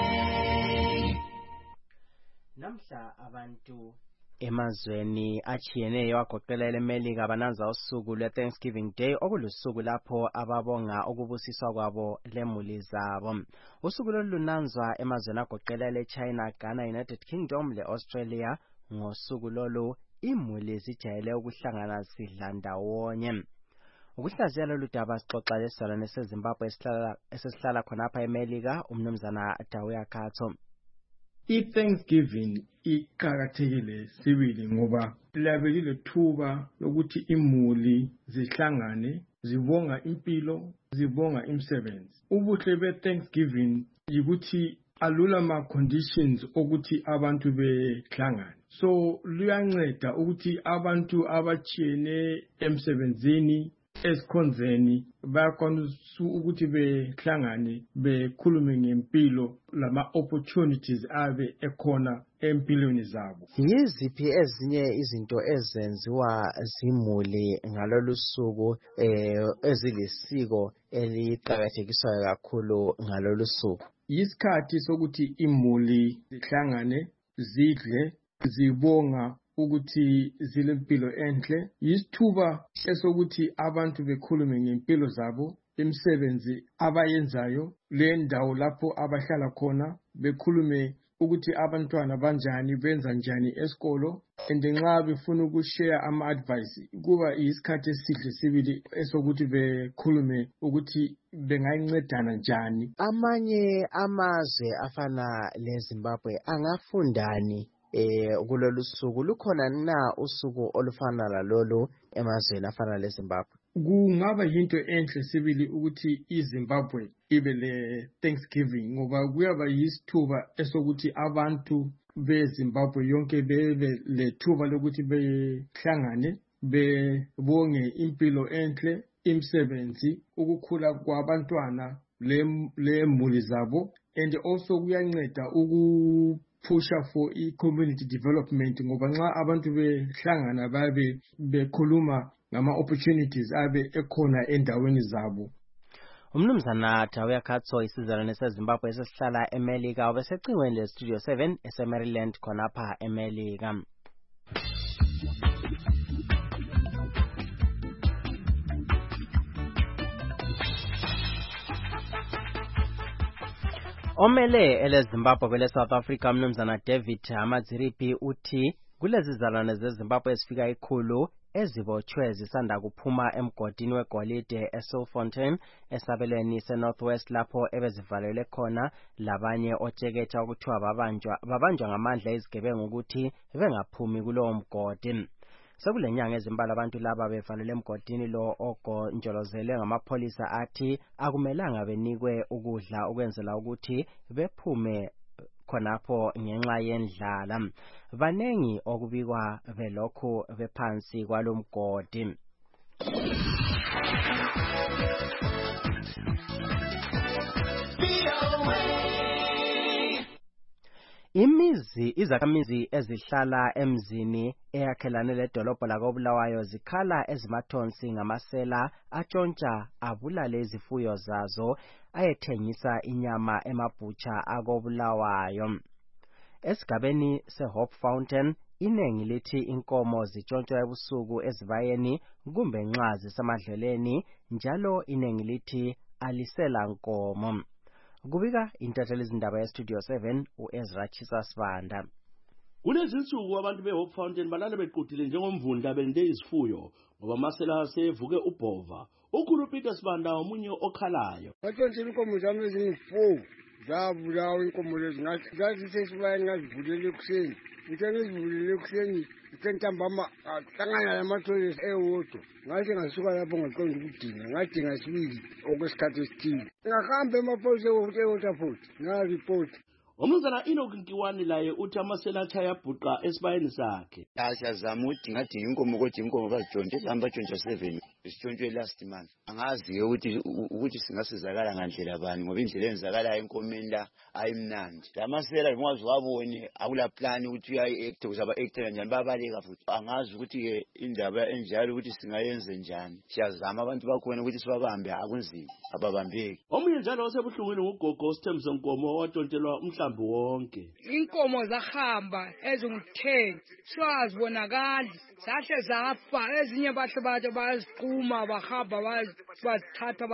Namhla abantu emazweni achiyeneyo agoqela eMelika bananza usuku lwe-Thanksgiving Day okulusuku lapho ababonga ukubusiswa kwabo lemuli zabo. Usuku lolu lunanzwa emazweni agoqela leChina, Ghana, United Kingdom le-Australia. Ngosuku lolu imuli zijayele ukuhlangana sidla ndawonye. Ukuhlaziya lolu daba sixoxa lesizalwane seZimbabwe esihlala khonapha eMelika, uMnumzana Dawuya Khatso. I-Thanksgiving iqakathekile sibili ngoba labelile thuba lokuthi imuli zihlangane zibonga impilo, zibonga imisebenzi. Ubuhle be-Thanksgiving yikuthi alula ma-conditions okuthi abantu behlangane. So luyanceda ukuthi abantu abachiyene emsebenzini esikhonzeni bayakwanisa ukuthi behlangane bekhulume ngempilo lama-opportunities abe ekhona empilweni zabo. Yiziphi ezinye izinto ezenziwa zimuli ngalolu suku ezilisiko eliqakathekiswayo kakhulu ngalolu suku? Yisikhathi sokuthi imuli zihlangane zidle zibonga ukuthi zilempilo enhle. Yisithuba esokuthi abantu bekhulume ngempilo zabo, imisebenzi abayenzayo, le ndawo lapho abahlala khona, bekhulume ukuthi abantwana banjani, benza njani esikolo, and nxa befuna ukushare ama-advice kuba yisikhathi esihle sibili esokuthi bekhulume ukuthi bengayincedana njani. Amanye amazwe afana leZimbabwe angafundani kulolu suku? Lukhona na usuku olufana lalolu emazweni afana leZimbabwe? Kungaba yinto enhle sibili ukuthi iZimbabwe ibe le Thanksgiving ngoba kuyaba yisithuba esokuthi abantu beZimbabwe yonke bebe lethuba lokuthi behlangane bebonge impilo enhle, imisebenzi, ukukhula kwabantwana lemuli zabo, and also kuyanceda pusha for i-community development ngoba nxa abantu behlangana babe bekhuluma ngama-opportunities abe ekhona endaweni zabo. Umnumzana Dawuya Khatso isizalwane seZimbabwe esihlala eMelika ubesecingweni leStudio 7 eseMaryland khonapha eMelika. Omele eleZimbabwe kwele South Africa uMnumzana David Amadziripi uthi kulezi zizalwane zeZimbabwe ezifika ikhulu ezibotshwe zisanda kuphuma emgodini wegolide eSilfontein esabelweni seNorthwest lapho ebezivalelwe khona labanye otsheketsha ukuthiwa babanjwa ngamandla ezigebengu ukuthi bengaphumi kulowo mgodi. Sekulenyanga ezimbalwa abantu laba bevalelwe emgodini lo ogonjolozelwe ngamapholisa athi akumelanga benikwe ukudla ukwenzela ukuthi bephume khonapho ngenxa yendlala. Banengi okubikwa belokhu bephansi kwalomgodi. Izakhamizi ezihlala emzini eyakhelane ledolobho lakoBulawayo zikhala ezimathonsi ngamasela atshontsha abulale izifuyo zazo ayethengisa inyama emabhutsha akoBulawayo. Esigabeni seHope Fountain inengi lithi inkomo zitshontshwa ebusuku ezibayeni kumbe nxa zisemadleleni njalo inengi lithi alisela nkomo. Kubika intatheli izindaba yeStudio 7 uEzra Chisasibanda. Kulezinsuku abantu beHope Fountain balale bequtile njengomvundla belinde izifuyo ngoba amasela asevuke ubhova. Ukhulu Peter Sibanda omunye okhalayo. Bathontshile inkomo zami ezingu-4 zabulawa inkomo lezi ngazisesibayeni ngazivulele ekuseni. Ngithe ngizivulele ekuseni ntambama hlangana namathoyizi ewodwa. Ngathi ngasuka lapho ngaqonda ukudinga ngadinga sibili okwesikhathi esithile. Ngahamba emaphoyisa eWaterford ngaripoti. Umnumzana Enoch Nkiwani laye uthi amasela atshaya bhuqa esibayeni sakhe. Siyazama udinga inkomo kodwa inkomo bazitshontshe hamba tshontsha 7 isitshontshe last month. Angazi ukuthi singasizakala ngandlela bani ngoba indlela enzakala enkomeni la ayimnandi. Amasela ngwazi wabone akula plan ukuthi uyayiact uzaba actor njani babaleka futhi. Angazi ukuthi indaba enjalo ukuthi singayenze njani. Siyazama abantu bakhona ukuthi sibabambe akunzima ababambeki. Omunye njalo osebuhlungwini ngugogo Sithembiso Nkomo watshontshelwa umhlambi wonke. Inkomo zahamba ezingu-10 swazibonakali zahle zafa ezinye bahle bathi baziquma bahamba bazithatha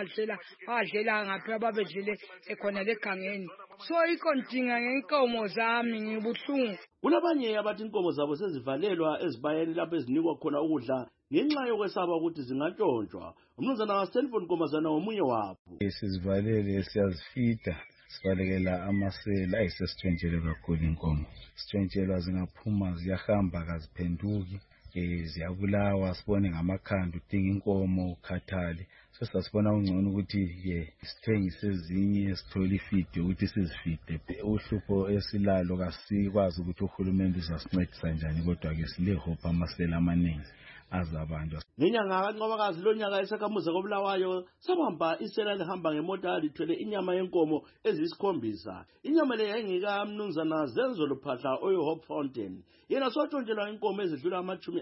badlela ngaphi ababedlile ekhona legangeni. So ikontinga ngenkomo zami ngibuhlungu. Kulabanye abathi inkomo zabo sezivalelwa ezibayeni lapho ezinikwa khona ukudla ngenxa yokwesaba ukuthi zingatshontshwa. Umnumzana Stanford Nkomazana omunye wabo. Sizivalele siyazifida. Sibalekela amasela ayisesitshontshelwe kakhulu inkomo. Sitshontshelwa zingaphuma ziyahamba kaziphenduki ziyabulawa sibone ngamakhanda udinga inkomo ukhathale. Sasibona ungcono ukuthi sithengise ezinye sithole ifide ukuthi sizifide. Uhlupho esilalo kasikwazi ukuthi uhulumende uzasincedisa njani kodwa ke sile hope amasela amaningi azabanjwa. Ngenyanga kaNcwabakazi lonyaka esakhamuza koBulawayo sabamba isela lihamba ngemota lithwele inyama yenkomo eziyikhombisa. Inyama le yayingeka mnumzana Zenzo Luphahla oyeHope Fountain. Yena sontshontshelwa inkomo ezidlula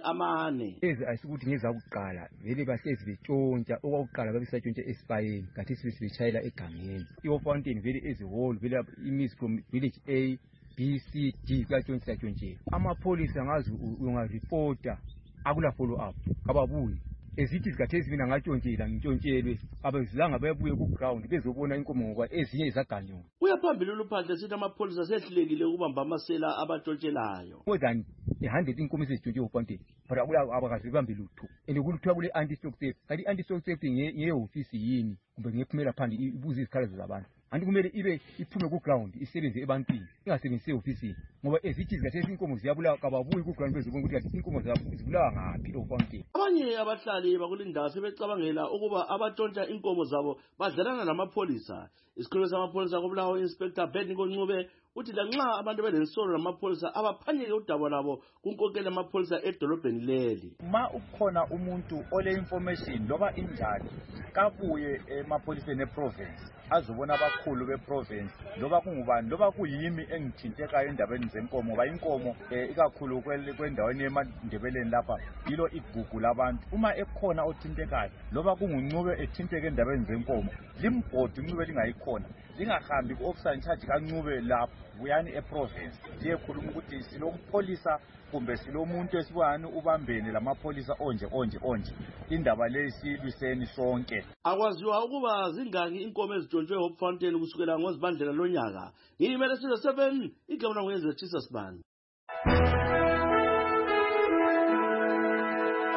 40. Ezi ayisukuthi ngeza kuqala vele bahlezi betshontsha okwakuqala babesatshontsha esibayeni kathi sibetshayela egangeni. iHope Fountain vele ezihole vele imizi from village A B C D katshontsha. Amapholisa ngazi ungaripota akula follow up ababuyi ezithi zikathezi mina ngatshontshela ngitshontshele abezilanga bayabuye ku ground bezobona inkomo ngoba ezinye izaganyo. Uyaphambili uLuphandle sithi amapholisa sehlulekile ukubamba amasela abatshontshelaayo. More than 100 inkomo ezitshontshe uFountain but abakazi bambe lutho and kuluthiwa kule anti-stock theft. Kanti anti-stock theft ngeyehofisi yini kumbe ngephumela phandle ibuza izikhalazo zabantu. Anti kumele ibe iphume ku ground isebenze ebantwini ingasebenzisi ofisini ngoba ezithi zikathezi inkomo ziyabulawa kababuyi ku ground bezobona ukuthi inkomo zibulawa ngaphi eFountain. Abanye abahlali bakulindawo sebecabangela ukuba abatshontsha inkomo zabo badlalana namapholisa. Isikhulu samapholisa koBulawayo Inspector Ben Ncube uthi lanxa abantu belensolo namapholisa abaphanyeke udaba labo kunkokela amapholisa edolobheni leli. Ma ukhona umuntu ole information loba injani kabuye emapholiseni eprovince azobona abakhulu beprovince loba kungubani loba kuyimi engithintekayo endabeni zenkomo ngoba inkomo ikakhulu kwendaweni yeMandebeleni lapha yilo igugu labantu. Uma ekhona othintekayo loba kunguNcube ethinteke endabeni zenkomo limbhodi uNcube lingayikhona lingahambi ku-officer in charge kaNcube lapho buyani eprovince liyekhuluma ukuthi silompolisa kumbe silomuntu esibani ubambene lamapholisa onje indaba le silwiseni sonke. Akwaziwa ukuba zingaki inkomo ezitshontshe eHope Fountain kusukela ngoZibandlela lonyaka. Ngiyimele Studio 7 igama ngoyezwe Chisasibanda.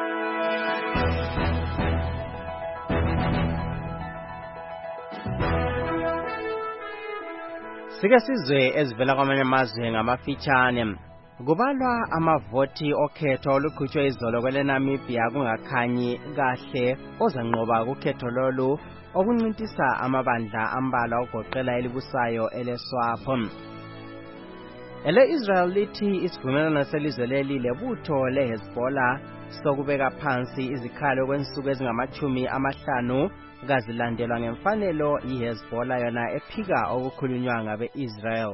Sike sizwe ezivela kwamanye amazwe ngamafitshane. Kubalwa amavoti okhetho oluqhutshwe izolo kwele Namibia kungakhanyi kahle ozanqoba kukhetho lolu okuncintisa amabandla ambalwa ogoqela elibusayo eleSWAPO. Israel lithi isivumelwano selizwe leli lebutho leHezbollah sokubeka phansi izikhalo kwensuku ezingama-50 kazilandelwa ngemfanelo iHezbollah yona ephika okukhulunywa ngabe-Israel.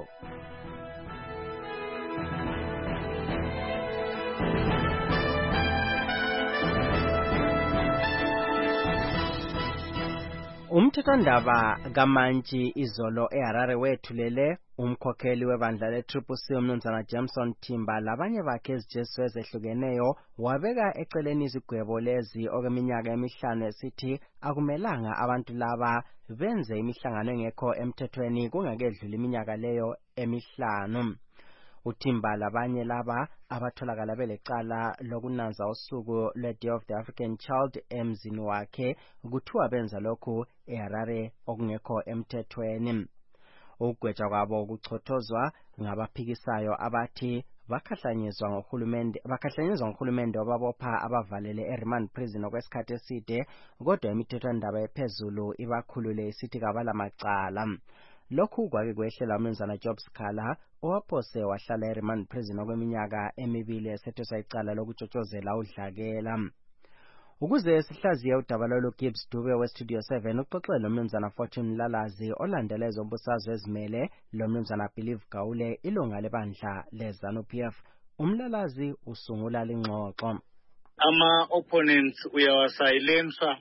Umthethwandaba kaMantshi izolo eHarare wethulele umkhokheli webandla le-CCC umnumzana Jameson Thimba labanye bakhe ezijesu ezehlukeneyo wabeka eceleni izigwebo lezi okweminyaka emihlanu esithi akumelanga abantu laba benze imihlangano engekho emthethweni kungakedluli iminyaka leyo emihlanu. Uthimba labanye laba abatholakala belecala lokunanza usuku lwe-Day of the African Child emzini wakhe kuthiwa benza lokhu eHarare okungekho emthethweni. Ukugwetshwa kwabo ukuchothozwa ngabaphikisayo abathi bakhahlanyezwa ngohulumende wababopha abavalele eRemand Prison okwesikhathi eside kodwa imithethwandaba ephezulu ibakhulule isithi kabala macala. Lokhu kwake kwehlela umnumzana Job Sikhala owaphose wahlala eRemand Prison okweminyaka emibili esethweswa icala lokutshotshozela udlakela. Ukuze sihlaziye udaba lolu Gibbs Dube weStudio 7 uxoxele nomnumzana Fortune Lalazi olandela ezombusazwe ezimele lomnumzana Believe Gawule ilunga lebandla leZANU-PF. Umlalazi usungula lingxoxo. Ama-opponents uyawasayilensa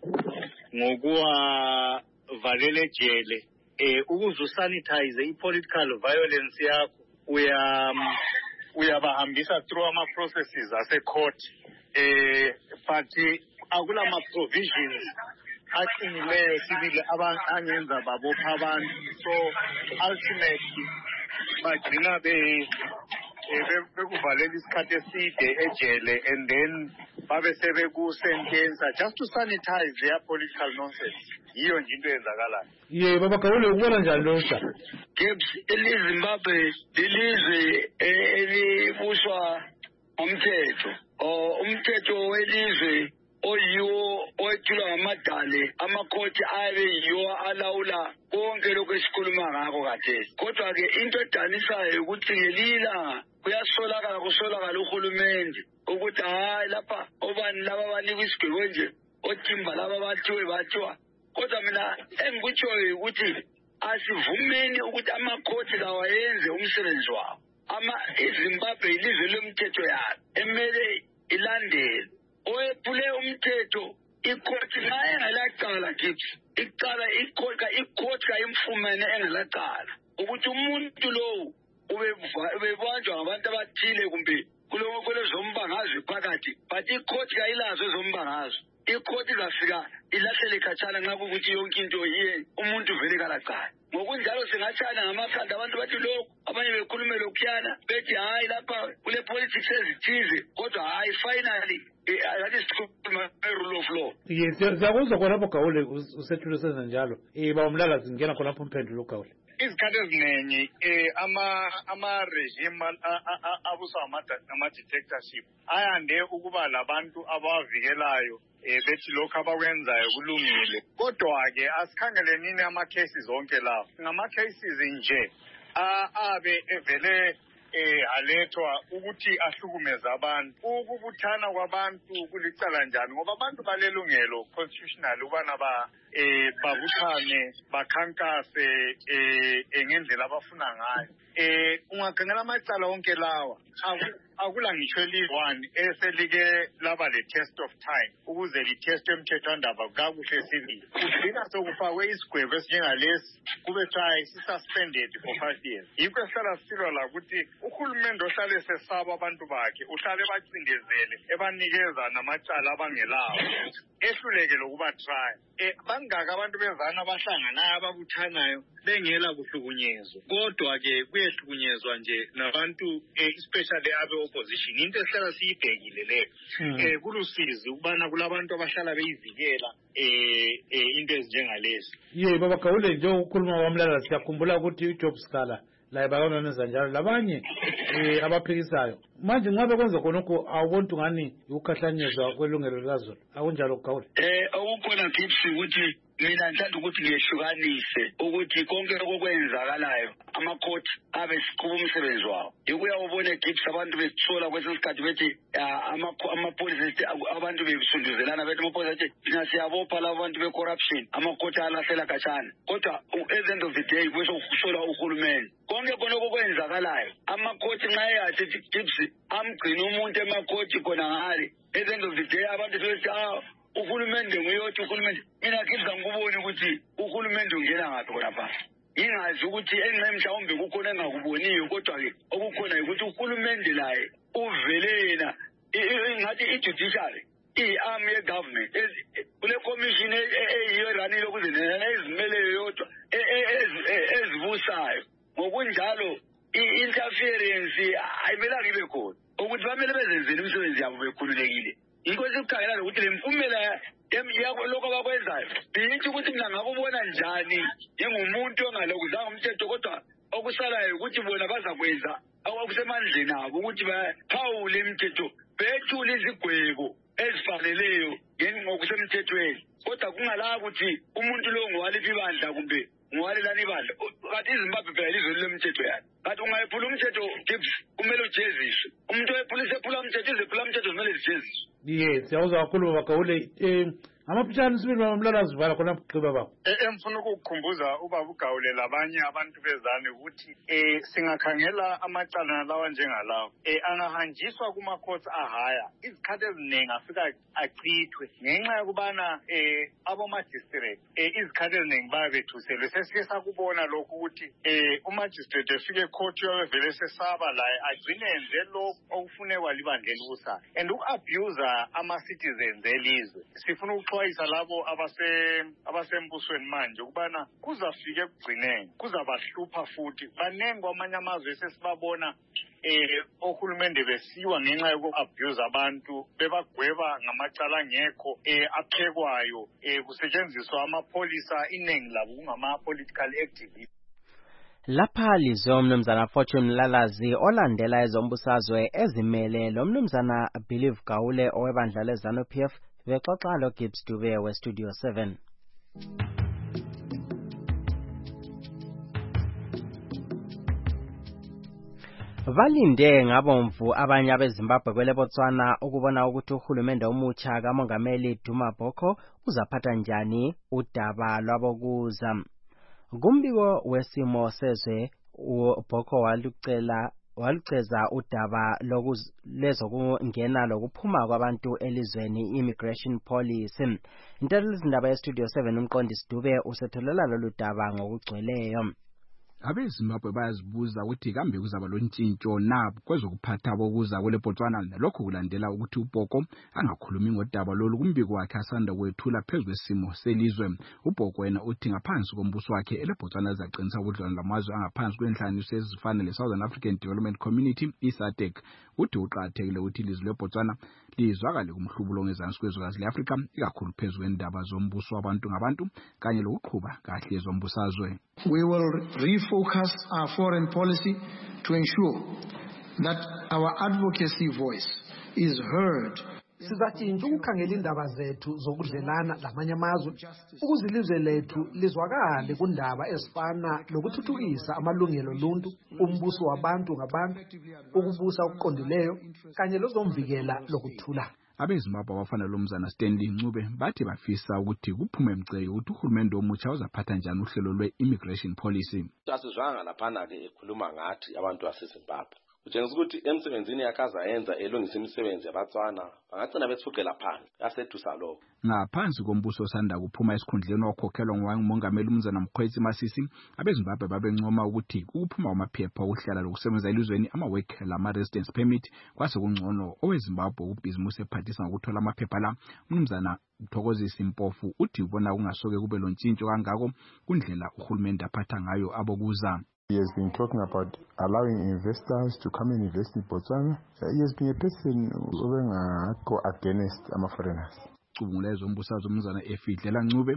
ngokuwa valele ejele ukuze usanitize i-political violence yakho uyabahambisa through ama-processes ase-court but akulama provisions aqinileyo sibili angenza babopha abantu so ultimately bagcina bekuvalela isikhathi eside ejele and then babe sebeku-sentensa just to sanitize their political nonsense. Yiyo nje into eyenzakalayo. Baba Gawule ukubona njani lo mhlaba? Zimbabwe lilizwe elibuswa umthetho welizwe oyiwo owethulwa ngamadale amakhoti abe yiwo alawula konke lokhu esikhuluma ngakho khathesi. Kodwa-ke into edanisayo ukuthi ngelila kusolakala uhulumende ukuthi hayi lapha obani laba banikwa isigwebo nje othimba laba bathiwa. Kodwa mina engikutshoyo ukuthi asivumeni ukuthi amakhoti lawa yenze umsebenzi wawo. iZimbabwe ilizwe lomthetho yayo emele ilandele. Owephule umthetho ikhoti naye engalacala kithi icala ikhoti kayimfumene engalacala ukuthi umuntu lo ubebanjwa ngabantu abathile kumbe kulezombangazwe phakathi but ikhoti kayilazo ezombangazwe. Ikhoti izafika ilahlele khatshana nxa kukuthi yonke into yiye umuntu vele kalacala. Ngokunjalo singatshana ngamakhanda abantu bathi lokhu abanye bekhulume lokhuyana bethi hayi lapha kule politics ezithize kodwa hayi finally that is rule of law. Siyakuzwa khonapho Gawule usethule senza njalo. Bawumlalazi ngena khonapho umphendulo Gawule. Izikhathi eziningi ama-regime abuswa ama-dictatorship ayande ukuba labantu abawavikelayo bethi lokhu abakwenzayo kulungile. Kodwa-ke asikhangelenini ama-cases zonke lawo. Ngama-cases nje abe evele alethwa ukuthi ahlukumeza abantu. Ukubuthana kwabantu kulicala njani ngoba abantu balelungelo constitutional ubana babuthane bakhankase ngendlela abafuna ngayo. Ungakhangela amacala onke lawa akula ngitsho eli-1 eselike laba le-test of time ukuze li-test emthethwandaba kakuhle sibili. Kugcina sokufakwe isigwebo esinjengalesi kube try si-suspended for 5 years. Yikho esihlala sisilwa la ukuthi uhulumende ohlale sesaba abantu bakhe uhlale bacindezele ebanikeza namacala abangelawo ehluleke lokuba try. Bangaka abantu bezana abahlanganayo ababuthanayo bengela kuhlukunyezwa. Kodwa-ke kuyehlukunyezwa nje nabantu especially abe-opposition. Into esihlala siyibhekile leyo. Kulusizi ukubana kulabantu abahlala beyivikela into ezinjengalezi. Baba Gawule nje ukukhuluma kwamlala siyakhumbula ukuthi uJob Sikhala la bakanoneza njalo labanye abaphikisayo manje ngabe kwenza khonokho awubona ngani ukukhahlanyezwa kwelungelo likaZulu akunjalo Gawule okukhona Gibbs ukuthi mina ngithanda ukuthi ngiyehlukanise ukuthi konke okwenzakalayo amakhoti abe siqhuba umsebenzi wawo ikuya ubone Gibbs abantu besithola kwesikhathi bethi amapolisi abantu besunduzelana bethi amapolisi athi thina siyabopha labo bantu be-corruption amakhoti alahlela khatshana kodwa at the end of the day bese kusolwa uhulumeni konke khona okwenzakalayo amakhoti nxa eyathi Gibbs amgcina umuntu emakhoti khona ngale at the end of the day abantu sebethi uhulumende nguyothi uhulumende mina Gibbs angikuboni ukuthi uhulumende ungena ngaphi khona pha ingazi ukuthi mhlawumbe kukhona engakuboniyo kodwa-ke okukhona ukuthi uhulumende laye uvelena ngathi i-judiciary i-arm ye-government kule commission eyiyo eranile ukuze ezimeleyo yodwa ezibusayo ngokunjalo i-interference ayimelanga ibe khona ukuthi bamele bezenzele imisebenzi yabo bekhululekile yikho sikukhangela ukuthi le mphumela lokho abakwenzayo biyithi ukuthi mina ngakubona njani njengomuntu ongalokuzanga umthetho kodwa okusalayo ukuthi bona bazakwenza okusemandleni abo ukuthi baphawule imithetho bethule izigwebo ezifaneleyo ngokusemthethweni kodwa kungalaka ukuthi umuntu lo ngowaliphi ibandla kumbe ngowalelani ibandla kanti iZimbabwe phela ilizwe lemithetho yani kanti ungayephula umthetho Gibbs kumele ujeziswe umuntu oyephula umthetho izephula umthetho kumele zijeziswe siyawuzwa kakhulu Gawule amapitshana sibili bamlalazi vala khona buqiba bakho emfuna ukukukhumbuza ubaba uGawule labanye abantu bezane ukuthi singakhangela amacala lawa njengalawo angahanjiswa kuma-courts ahaya izikhathi eziningi afika achithwe ngenxa yokubana abomagistrate izikhathi eziningi bayabethuselwe sesike sakubona lokhu ukuthi umagistrate efike ecourt uyovele sesaba laye agcine enze lokhu okufunekwa libandla elibusayo and uku-abuser ama-citizens elizwe sifuna ukuxwayisa labo abasembusweni manje ukubana kuzafika ekugcineni kuzabahlupha futhi baningi kwamanye amazwe esesibabona ohulumende besiwa ngenxa yoku-abuse abantu bebagweba ngamacala angekho aphekwayo kusetshenziswa amapholisa iningi labo kungama-political activists lapha lizwe umnumzana Fortune Mlalazi olandela ezombusazwe ezimele lo mnumzana Believe Gawule owebandla leZANU-PF bexoxa lo Gibbs Dube weStudio 7 balinde ngabomvu abanye abeZimbabwe kwele Botswana ukubona ukuthi uhulumende omutsha kaMongameli Duma Boko uzaphatha njani udaba lwabokuza kumbiko wesimo sezwe uBoko waluceza udaba lezokungena lokuphuma kwabantu elizweni immigration policy intelo izindaba yeStudio 7 umqondisi Dube usetholela lolu daba ngokugcweleyo abeZimbabwe bayazibuza ukuthi kambe kuzaba lontshintsho na kwezokuphatha bokuza kwele Botswana lokho kulandela ukuthi uBoko angakhulumi ngodaba lolu kumbiko wakhe asanda kwethula phezulu kwesimo selizwe uBoko yena uthi ngaphansi kombuso wakhe ele Botswana izaqinisa ubudlelwano lamazwe angaphansi kwenhlanganiso ezifana leSouthern African Development Community iSADC uthi uqathekile ukuthi ilizwe leBotswana lizwakale kumhlubulo ngezansi kwezwekazi leAfrika ikakhulu phezulu kwendaba zombuso wabantu ngabantu kanye lokuqhuba kahle zombusazwe. We will refocus our foreign policy to ensure that our advocacy voice is heard. Sizatshintsha ukukhangela indaba zethu zokudlelana lamanye amazwe ukuze ilizwe lethu lizwakale kundaba ezifana lokuthuthukisa amalungelo oluntu umbuso wabantu ngabantu ukubusa okuqondileyo kanye lozomvikela lokuthula abeZimbabwe abafana lomzana Stanley Ncube bathi bafisa ukuthi kuphume emceke ukuthi uhulumende omutsha uzaphatha njani uhlelo lwe-immigration policy. Asizwanga laphana ke ekhuluma ngathi abantu baseZimbabwe utshengisa ukuthi emsebenzini yakaza yenza elungisa imisebenzi yabatswana bangagcina bethukela phansi yasedusa lokho ngaphansi kombuso osanda kuphuma esikhundleni okhokhelwa ngumongameli umzana Mkhwetsi Masisi abeZimbabwe babencoma ukuthi ukuphuma kwamaphepha okuhlala lokusebenza elizweni ama-work lama-residence permit kwase kungcono oweZimbabwe ubhizimusi ephathisa ngokuthola amaphepha la umnumzana Thokozisi Mpofu uthi ubona kungasoke kube lontshintsho kangako kundlela uhulumende aphatha ngayo abokuza. He has been talking about allowing investors to come and invest in Botswana. He has been a person who go against foreigners. Cubungula ezombusazwe umnumzana Efidlela Ncube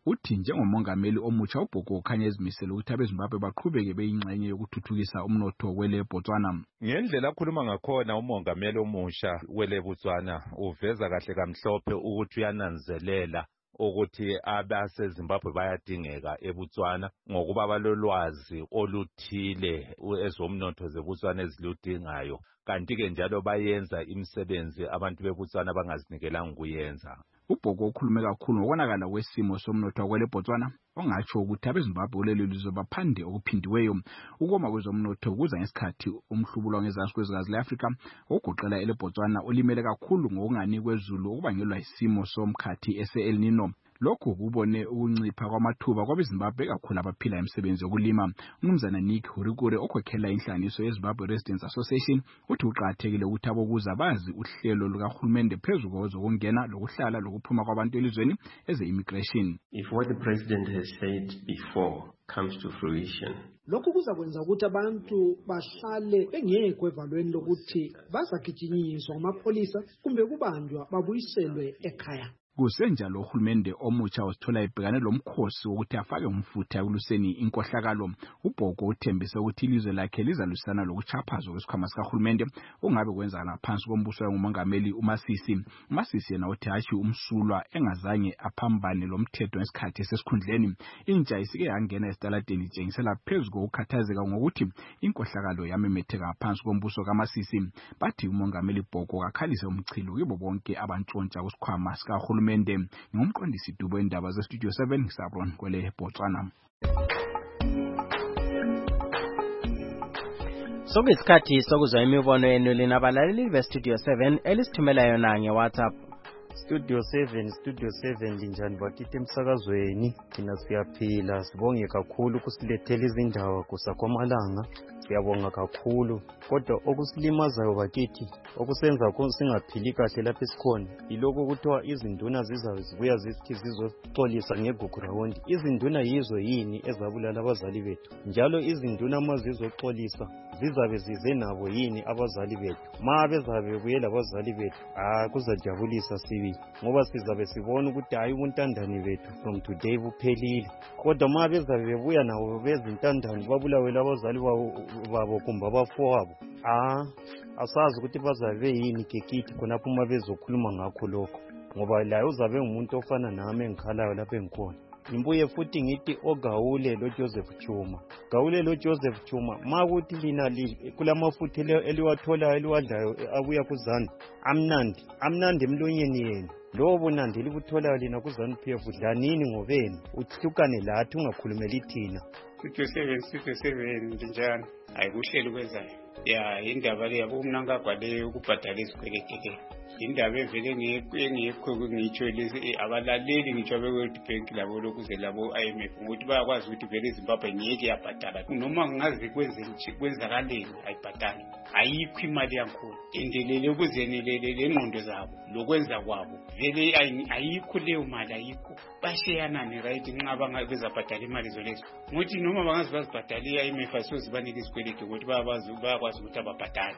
uthi njengomongameli omutsha uBhoko ukhanya ezimisele ukuthi abeZimbabwe baqhubeke beyingxenye yokuthuthukisa umnotho wele Botswana. Ngendlela akhuluma ngakhona umongameli omusha wele Botswana uveza kahle kamhlophe ukuthi uyananzelela ukuthi abaseZimbabwe bayadingeka eBotswana ngokuba balolwazi oluthile ezomnotho zeBotswana eziludingayo, kanti-ke njalo bayenza imisebenzi abantu beBotswana bangazinikelanga ukuyenza. uBhoko ukhulume kakhulu ngokonakala kwesimo somnotho kwele Botswana, ongatsho ukuthi abeZimbabwe kuleli lizwe baphande okuphindiweyo ukoma kwezomnotho kuza ngesikhathi umhlubulo ngezansi kwezikazi leAfrika ogoqela ele Botswana olimele kakhulu ngokungani kwezulu okubangelwa isimo somkhathi ese-El Nino. Lokhu kubone ukuncipha kwamathuba kwabeZimbabwe kakhulu abaphila imisebenzi yokulima. Umnumzana Nick Hurikure okhokhela inhlanganiso yeZimbabwe Residents Association uthi uqakathekile ukuthi abokuza bazi uhlelo lukahulumende phezu kwezokungena lokuhlala lokuphuma kwabantu elizweni eze-immigration. If what the president has said before comes to fruition, lokhu kuzakwenza ukuthi abantu bahlale bengekho evalweni lokuthi bazagijinyiswa ngamapolisa kumbe kubanjwa babuyiselwe ekhaya. Kusenjalo uhulumende omutsha uzithola ebhekane lomkhosi wokuthi afake umfutho ekuluseni inkohlakalo. uBhoko uthembise ukuthi ilizwe lakhe lizalwisana lokuchaphazwa kwesikhwama sikahulumende ongabe kwenzakala ngaphansi kombuso ngumongameli uMasisi. uMasisi yena uthi hatshi umsulwa engazange aphambane lomthetho ngesikhathi esesikhundleni. Intsha isike yangena esitaladeni itshengisela phezu kokukhathazeka ngokuthi inkohlakalo yamemetheka ngaphansi kombuso kaMasisi. Bathi umongameli Bhoko akhalise umchilo kibo bonke abantshontsha kwesikhwama sikahulumende. Ngumqondisi Dubo indaba zeStudio 7 ngisabron kwele Botswana. Sokuyisikhathi sokuzwa imibono yenu linabalaleli beStudio 7 elisithumela yona ngeWhatsApp. Studio 7 linjani bakithi emsakazweni? Thina siyaphila, sibonge kakhulu kusilethela izindaba kusakomalanga. Siyabonga kakhulu, kodwa okusilimazayo bakithi, okusenza singaphili kahle lapha esikhona, iloko kuthiwa izinduna zizazibuya zithi zizoxolisa ngeGugurawundi. Izinduna yizo yini ezabulala abazali bethu? Njalo izinduna uma zizoxolisa zizabe zize nabo yini abazali bethu? Ma bezabe buye labazali bethu, kuzajabulisa sibili, ngoba sizabe sibona ukuthi hayi ubuntandani bethu from today buphelile. Kodwa ma bezabe bebuya nabo bezintandani babulawe labazali babo kumbe abafowabo, asazi ukuthi bazabe yini kekithi khonapho uma bezokhuluma ngakho lokho, ngoba la uzabe ngumuntu ofana nami engikhalayo lapha engikhona. Imbuye futhi ngithi oGawule lo Joseph Chuma. Gawule lo Joseph Chuma, ma kuthi lina kulamafutha eliwatholayo eliwadlayo abuya kuZanu, amnandi emlonyeni yenu. Lo bunandi libutholayo lina kuZanu PF dlanini ngobeni, uthukane lathi ungakhulumeli thina. Studio 7 linjani? Ayikuhleli kwezayo. Ya indaba le yabo umnankagwa le ukubhadala isikwelete. Indaba evele ngiyekho ngitsho lezi abalaleli ngitsho beWorld Bank labo lokuze labo IMF ukuthi bayakwazi ukuthi vele eZimbabwe ngeke yabhadala noma ngazi kwenzakaleni ayibhadali. Ayikho imali yakhona endelele ukuzenelele lengqondo zabo lokwenza kwabo vele ayikho leyo mali, ayikho. Basheyanani right nxa bangabezabhadala imali zolezo ngokuthi noma bangazibhadala IMF asozibanike isikwelete ukuthi bayakwazi ukuthi ababhadale.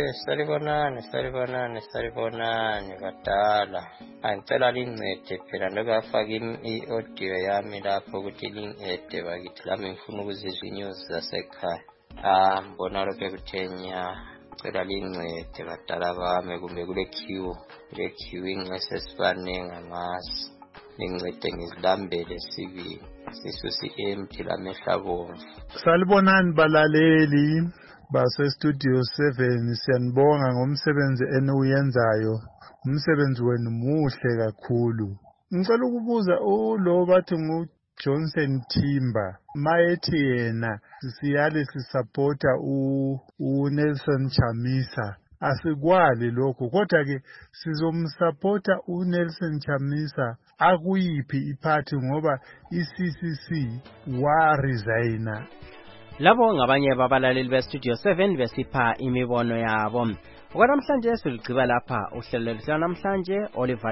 Salibonani badala. Angicela lincede phela lokafaka i-audio yami lapho ukuthi lincede bakithi lami ngifuna ukuzizwa inews zasekhaya. Mbona lokho kuthenya ngicela lincede badala bami kumbe kule queue ingcese sifanele ngamazi. Lincede ngizilambele sibili. Sisu si-empty lamehla bomvu. Salibonani balaleli baseStudio 7, siyanibonga ngomsebenzi eniwenzayo. Umsebenzi wenu muhle kakhulu. Ngicela ukubuza lo bathi Johnson Timber, mayethi yena siyale sisupporta uNelson Chamisa. Asikwali lokho, kodwa ke sizomsupporta uNelson Chamisa akuyiphi iparty ngoba iCCC waresigna. Labo ngabanye babalaleli beStudio 7 besipha imibono yabo. Okwanamhlanje siligciba lapha uhlelo namhlanje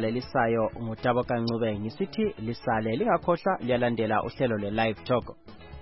olivalelisayo nguTabo Kancube ngisithi lisale lingakhohlwa liyalandela uhlelo le live talk.